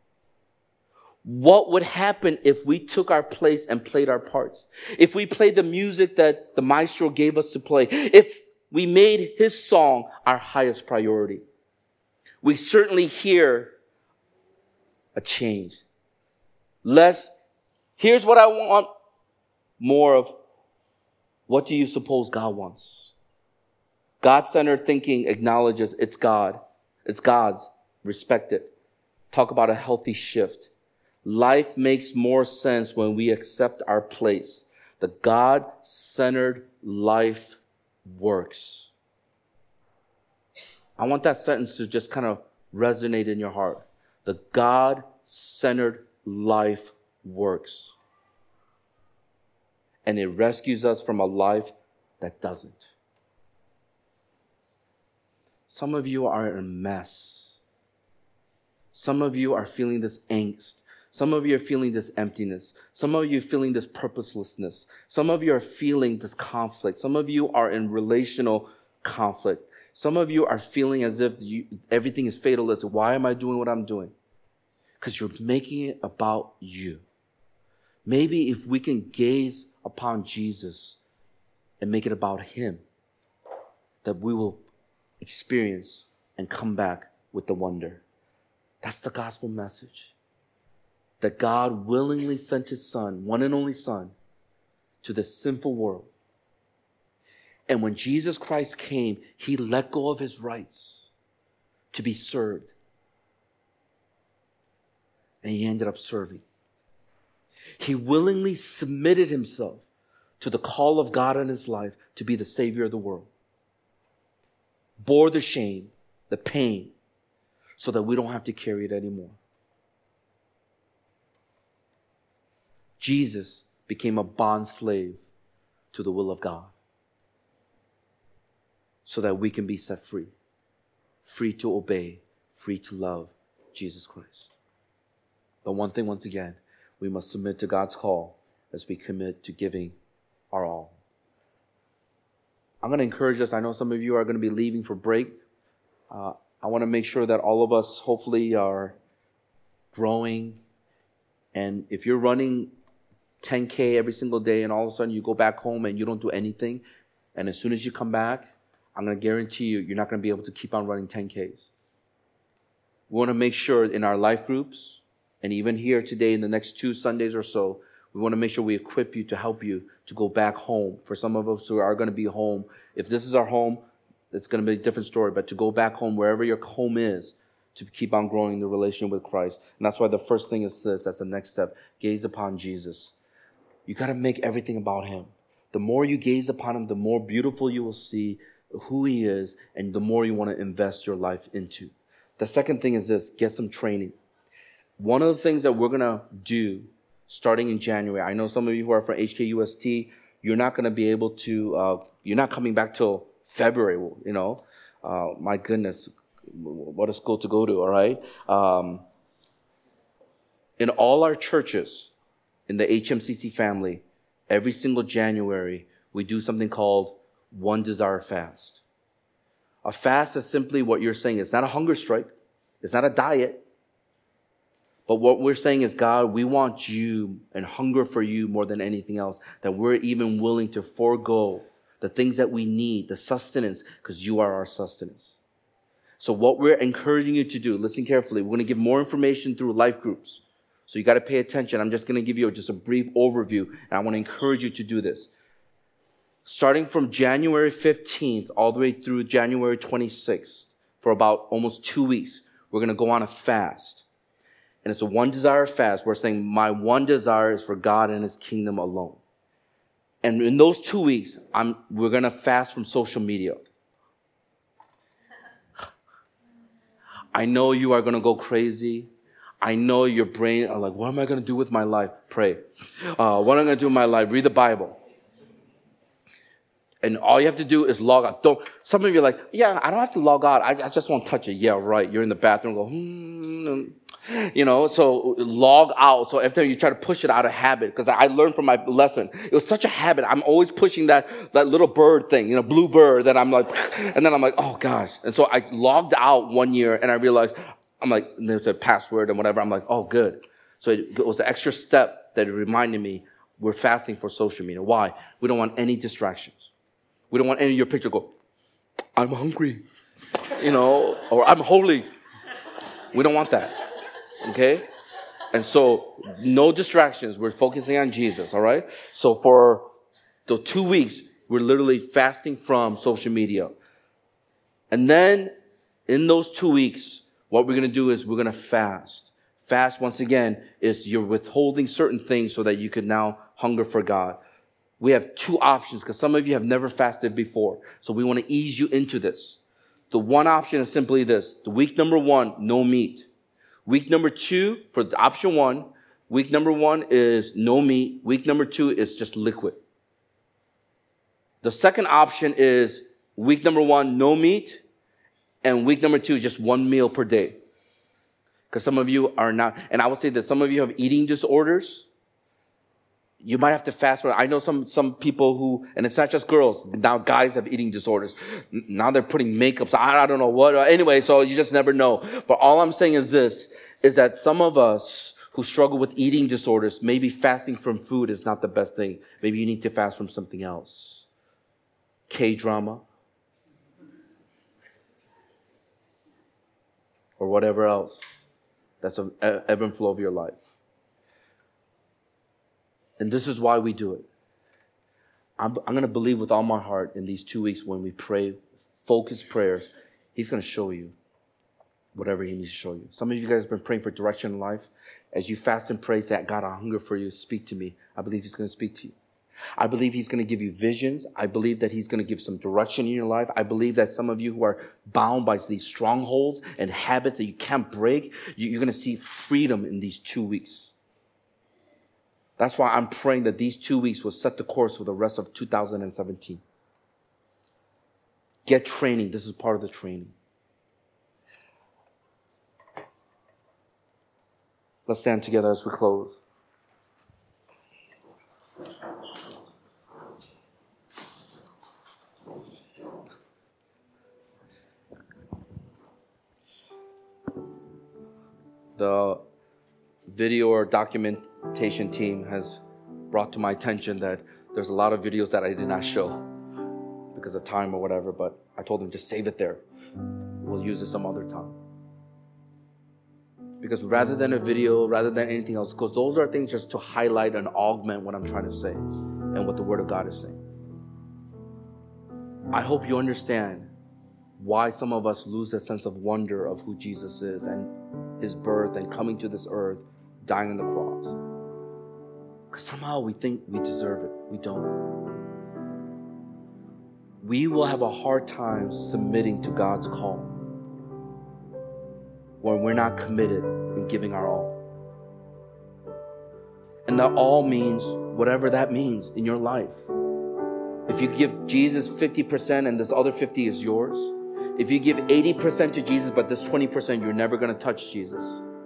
What would happen if we took our place and played our parts? If we played the music that the maestro gave us to play? If we made his song our highest priority? We certainly hear a change. Here's what I want. More of, what do you suppose God wants? God-centered thinking acknowledges it's God. It's God's. Respect it. Talk about a healthy shift. Life makes more sense when we accept our place. The God-centered life works. I want that sentence to just kind of resonate in your heart. The God-centered life works. And it rescues us from a life that doesn't. Some of you are in a mess. Some of you are feeling this angst. Some of you are feeling this emptiness. Some of you are feeling this purposelessness. Some of you are feeling this conflict. Some of you are in relational conflict. Some of you are feeling as if everything is fatalistic. Why am I doing what I'm doing? Because you're making it about you. Maybe if we can gaze upon Jesus and make it about him, that we will experience and come back with the wonder. That's the gospel message. That God willingly sent his son, one and only son, to this sinful world. And when Jesus Christ came, he let go of his rights to be served. And he ended up serving. He willingly submitted himself to the call of God in his life to be the Savior of the world. Bore the shame, the pain, so that we don't have to carry it anymore. Jesus became a bond slave to the will of God so that we can be set free, free to obey, free to love Jesus Christ. But one thing, once again, we must submit to God's call as we commit to giving our all. I'm going to encourage us. I know some of you are going to be leaving for break. I want to make sure that all of us hopefully are growing. And if you're running 10K every single day and all of a sudden you go back home and you don't do anything, and as soon as you come back, I'm going to guarantee you, you're not going to be able to keep on running 10Ks. We want to make sure in our life groups, and even here today in the next 2 Sundays or so, We want to make sure we equip you to help you to go back home. For some of us who are going to be home, if this is our home, it's going to be a different story. But to go back home, wherever your home is, to keep on growing the relationship with Christ. And that's why the first thing is this. That's the next step. Gaze upon Jesus. You got to make everything about him. The more you gaze upon him, the more beautiful you will see who he is, and the more you want to invest your life into. The second thing is this. Get some training. One of the things that we're going to do starting in January, I know some of you who are from HKUST, you're not going to be able to, you're not coming back till February, my goodness, what a school to go to, all right? In all our churches, in the HMCC family, every single January, we do something called One Desire Fast. A fast is simply what you're saying. It's not a hunger strike. It's not a diet. But what we're saying is, God, we want you and hunger for you more than anything else, that we're even willing to forego the things that we need, the sustenance, because you are our sustenance. So what we're encouraging you to do, listen carefully, we're going to give more information through life groups. So you got to pay attention. I'm just going to give you just a brief overview, and I want to encourage you to do this. Starting from January 15th all the way through January 26th, for about almost 2 weeks, we're going to go on a fast. And it's a one desire fast. We're saying my one desire is for God and his kingdom alone. And in those 2 weeks, we're going to fast from social media. I know you are going to go crazy. I know your brain are like, what am I going to do with my life? Pray. What am I going to do with my life? Read the Bible. And all you have to do is log out. Some of you are like, yeah, I don't have to log out. I just won't touch it. Yeah, right. You're in the bathroom. Go, so log out. So every time you try to push it out of habit, because I learned from my lesson, it was such a habit. I'm always pushing that little bird thing, blue bird, that I'm like, and then I'm like, oh gosh. And so I logged out 1 year and I realized, I'm like, there's a password and whatever. I'm like, oh, good. So it was an extra step that it reminded me we're fasting for social media. Why? We don't want any distractions. We don't want any of your picture go, I'm hungry, or I'm holy. We don't want that. Okay? And so no distractions. We're focusing on Jesus, all right? So for the 2 weeks, we're literally fasting from social media. And then in those 2 weeks, what we're going to do is we're going to fast. Fast, once again, is you're withholding certain things so that you can now hunger for God. We have 2 options because some of you have never fasted before. So we want to ease you into this. The one option is simply this. The week number 1, no meat. Week number 2, for the option 1, week number 1 is no meat. Week number 2 is just liquid. The second option is week number 1, no meat. And week number 2, just 1 meal per day. Because some of you are not, and I would say that some of you have eating disorders. You might have to fast for it. I know some people who, and it's not just girls, now guys have eating disorders. Now they're putting makeup, so I don't know what. Anyway, so you just never know. But all I'm saying is this, is that some of us who struggle with eating disorders, maybe fasting from food is not the best thing. Maybe you need to fast from something else. K-drama. Or whatever else that's an ebb and flow of your life. And this is why we do it. I'm going to believe with all my heart in these 2 weeks when we pray, focused prayers, he's going to show you whatever he needs to show you. Some of you guys have been praying for direction in life. As you fast and pray, say, God, I hunger for you. Speak to me. I believe he's going to speak to you. I believe he's going to give you visions. I believe that he's going to give some direction in your life. I believe that some of you who are bound by these strongholds and habits that you can't break, you're going to see freedom in these 2 weeks. That's why I'm praying that these 2 weeks will set the course for the rest of 2017. Get training. This is part of the training. Let's stand together as we close. The video or documentation team has brought to my attention that there's a lot of videos that I did not show because of time or whatever, but I told them just save it there. We'll use it some other time. Because rather than a video, rather than anything else, because those are things just to highlight and augment what I'm trying to say and what the Word of God is saying. I hope you understand why some of us lose a sense of wonder of who Jesus is and his birth and coming to this earth, dying on the cross. Because somehow we think we deserve it. We don't. We will have a hard time submitting to God's call when we're not committed in giving our all. And that all means whatever that means in your life. If you give Jesus 50% and this other 50 is yours, if you give 80% to Jesus, but this 20% you're never going to touch Jesus,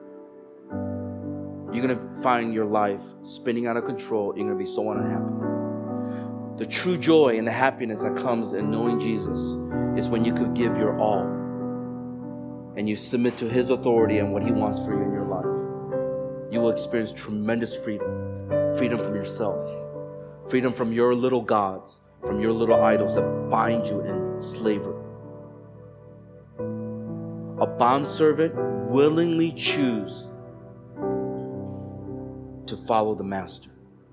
you're going to find your life spinning out of control. You're going to be so unhappy. The true joy and the happiness that comes in knowing Jesus is when you could give your all and you submit to his authority and what he wants for you in your life. You will experience tremendous freedom. Freedom from yourself. Freedom from your little gods, from your little idols that bind you in slavery. A bondservant willingly chooses to follow the master,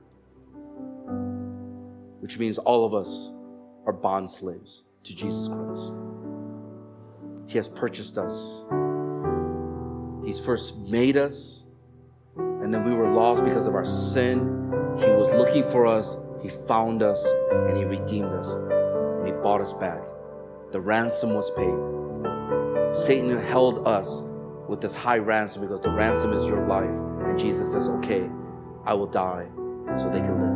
which means all of us are bond slaves to Jesus Christ. He has purchased us. He's first made us, and then we were lost because of our sin. He was looking for us. He found us, and he redeemed us, and he bought us back. The ransom was paid. Satan held us with this high ransom because the ransom is your life. And Jesus says, okay, I will die so they can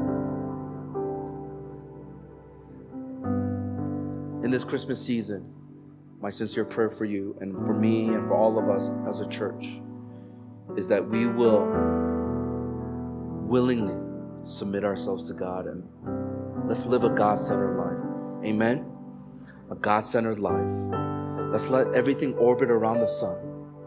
live. In this Christmas season, my sincere prayer for you and for me and for all of us as a church is that we will willingly submit ourselves to God and let's live a God-centered life. Amen? A God-centered life. Let's let everything orbit around the sun.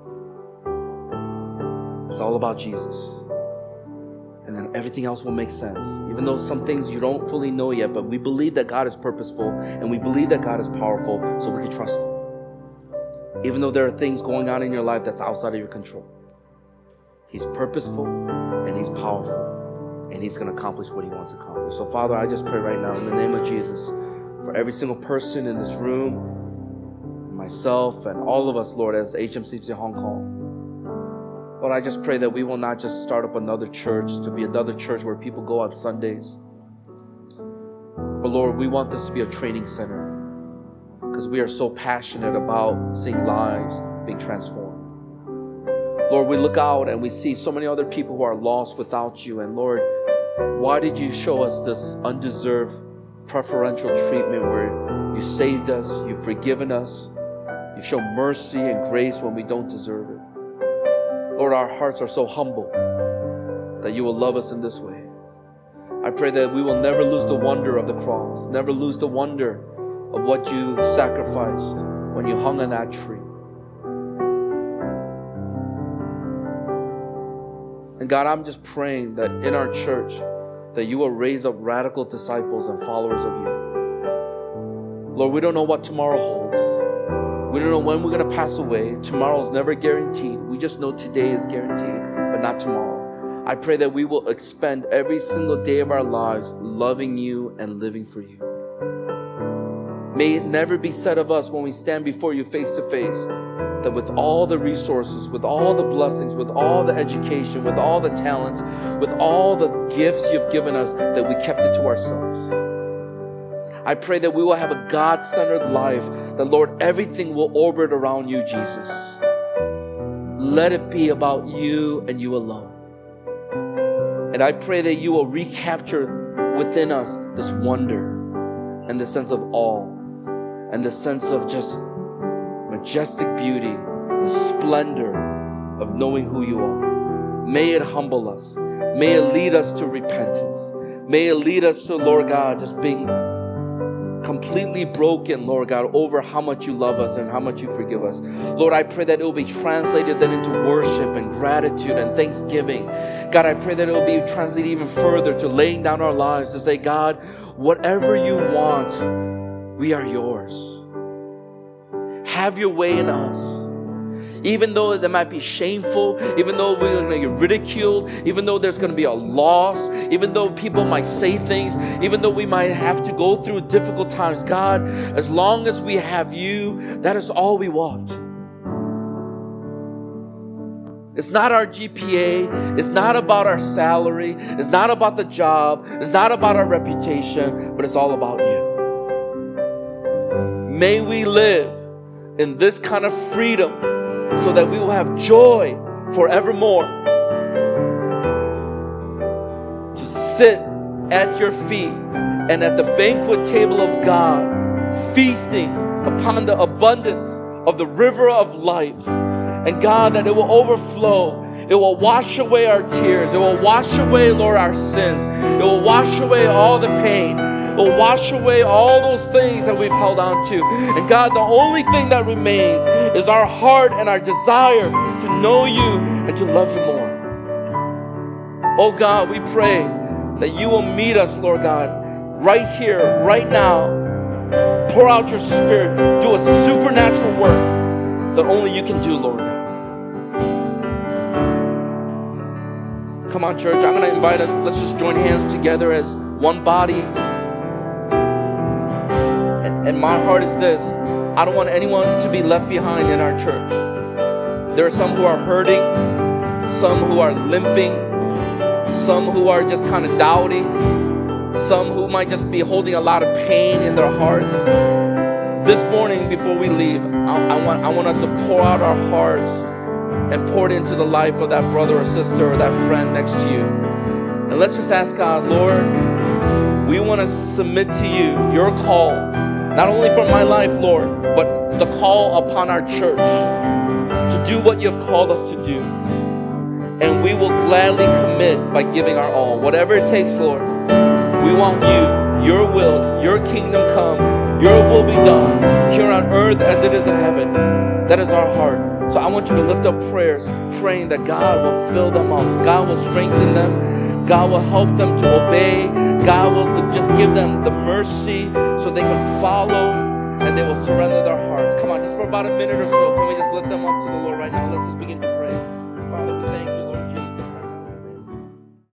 It's all about Jesus. And then everything else will make sense. Even though some things you don't fully know yet, but we believe that God is purposeful and we believe that God is powerful, so we can trust him. Even though there are things going on in your life that's outside of your control. He's purposeful and he's powerful and he's going to accomplish what he wants to accomplish. So Father, I just pray right now in the name of Jesus for every single person in this room, myself and all of us, Lord, as HMCC Hong Kong. Lord, I just pray that we will not just start up another church to be another church where people go on Sundays. But Lord, we want this to be a training center because we are so passionate about seeing lives being transformed. Lord, we look out and we see so many other people who are lost without you. And Lord, why did you show us this undeserved preferential treatment where you saved us, you've forgiven us, you've shown mercy and grace when we don't deserve it. Lord, our hearts are so humble that you will love us in this way. I pray that we will never lose the wonder of the cross, never lose the wonder of what you sacrificed when you hung on that tree. And God, I'm just praying that in our church, that you will raise up radical disciples and followers of you. Lord, we don't know what tomorrow holds. We don't know when we're going to pass away. Tomorrow is never guaranteed. We just know today is guaranteed, but not tomorrow. I pray that we will expend every single day of our lives loving you and living for you. May it never be said of us when we stand before you face to face that with all the resources, with all the blessings, with all the education, with all the talents, with all the gifts you've given us, that we kept it to ourselves. I pray that we will have a God-centered life, that Lord, everything will orbit around you, Jesus. Let it be about you and you alone. And I pray that you will recapture within us this wonder and the sense of awe and the sense of just majestic beauty, the splendor of knowing who you are. May it humble us. May it lead us to repentance. May it lead us to, Lord God, just being completely broken, Lord God, over how much you love us and how much you forgive us. Lord, I pray that it will be translated then into worship and gratitude and thanksgiving. God, I pray that it will be translated even further to laying down our lives to say, God, whatever you want, we are yours. Have your way in us. even though that might be shameful, even though we're going to get ridiculed, even though there's going to be a loss, even though people might say things, even though we might have to go through difficult times, God, as long as we have you, that is all we want. It's not our GPA. It's not about our salary. It's not about the job. It's not about our reputation, but it's all about you. May we live in this kind of freedom so that we will have joy forevermore. To sit at your feet and at the banquet table of God, feasting upon the abundance of the river of life. And God, that it will overflow. It will wash away our tears. It will wash away, Lord, our sins. It will wash away all the pain. It will wash away all those things that we've held on to. And God, the only thing that remains is our heart and our desire to know you and to love you more. Oh God, we pray that you will meet us, Lord God, right here, right now. Pour out your Spirit. Do a supernatural work that only you can do, Lord. Come on, church. I'm going to invite us. Let's just join hands together as one body. And my heart is this. I don't want anyone to be left behind in our church. There are some who are hurting, some who are limping, some who are just kind of doubting, some who might just be holding a lot of pain in their hearts. This morning, before we leave, I want us to pour out our hearts and pour it into the life of that brother or sister or that friend next to you. And let's just ask God, Lord, we want to submit to you your call, not only for my life, Lord, but the call upon our church to do what you have called us to do. And we will gladly commit by giving our all. Whatever it takes, Lord, we want you, your will, your kingdom come. Your will be done here on earth as it is in heaven. That is our heart. So I want you to lift up prayers, praying that God will fill them up. God will strengthen them. God will help them to obey. God will just give them the mercy so they can follow and they will surrender their hearts. Come on, just for about a minute or so, can we just lift them up to the Lord right now? Let's just begin to pray.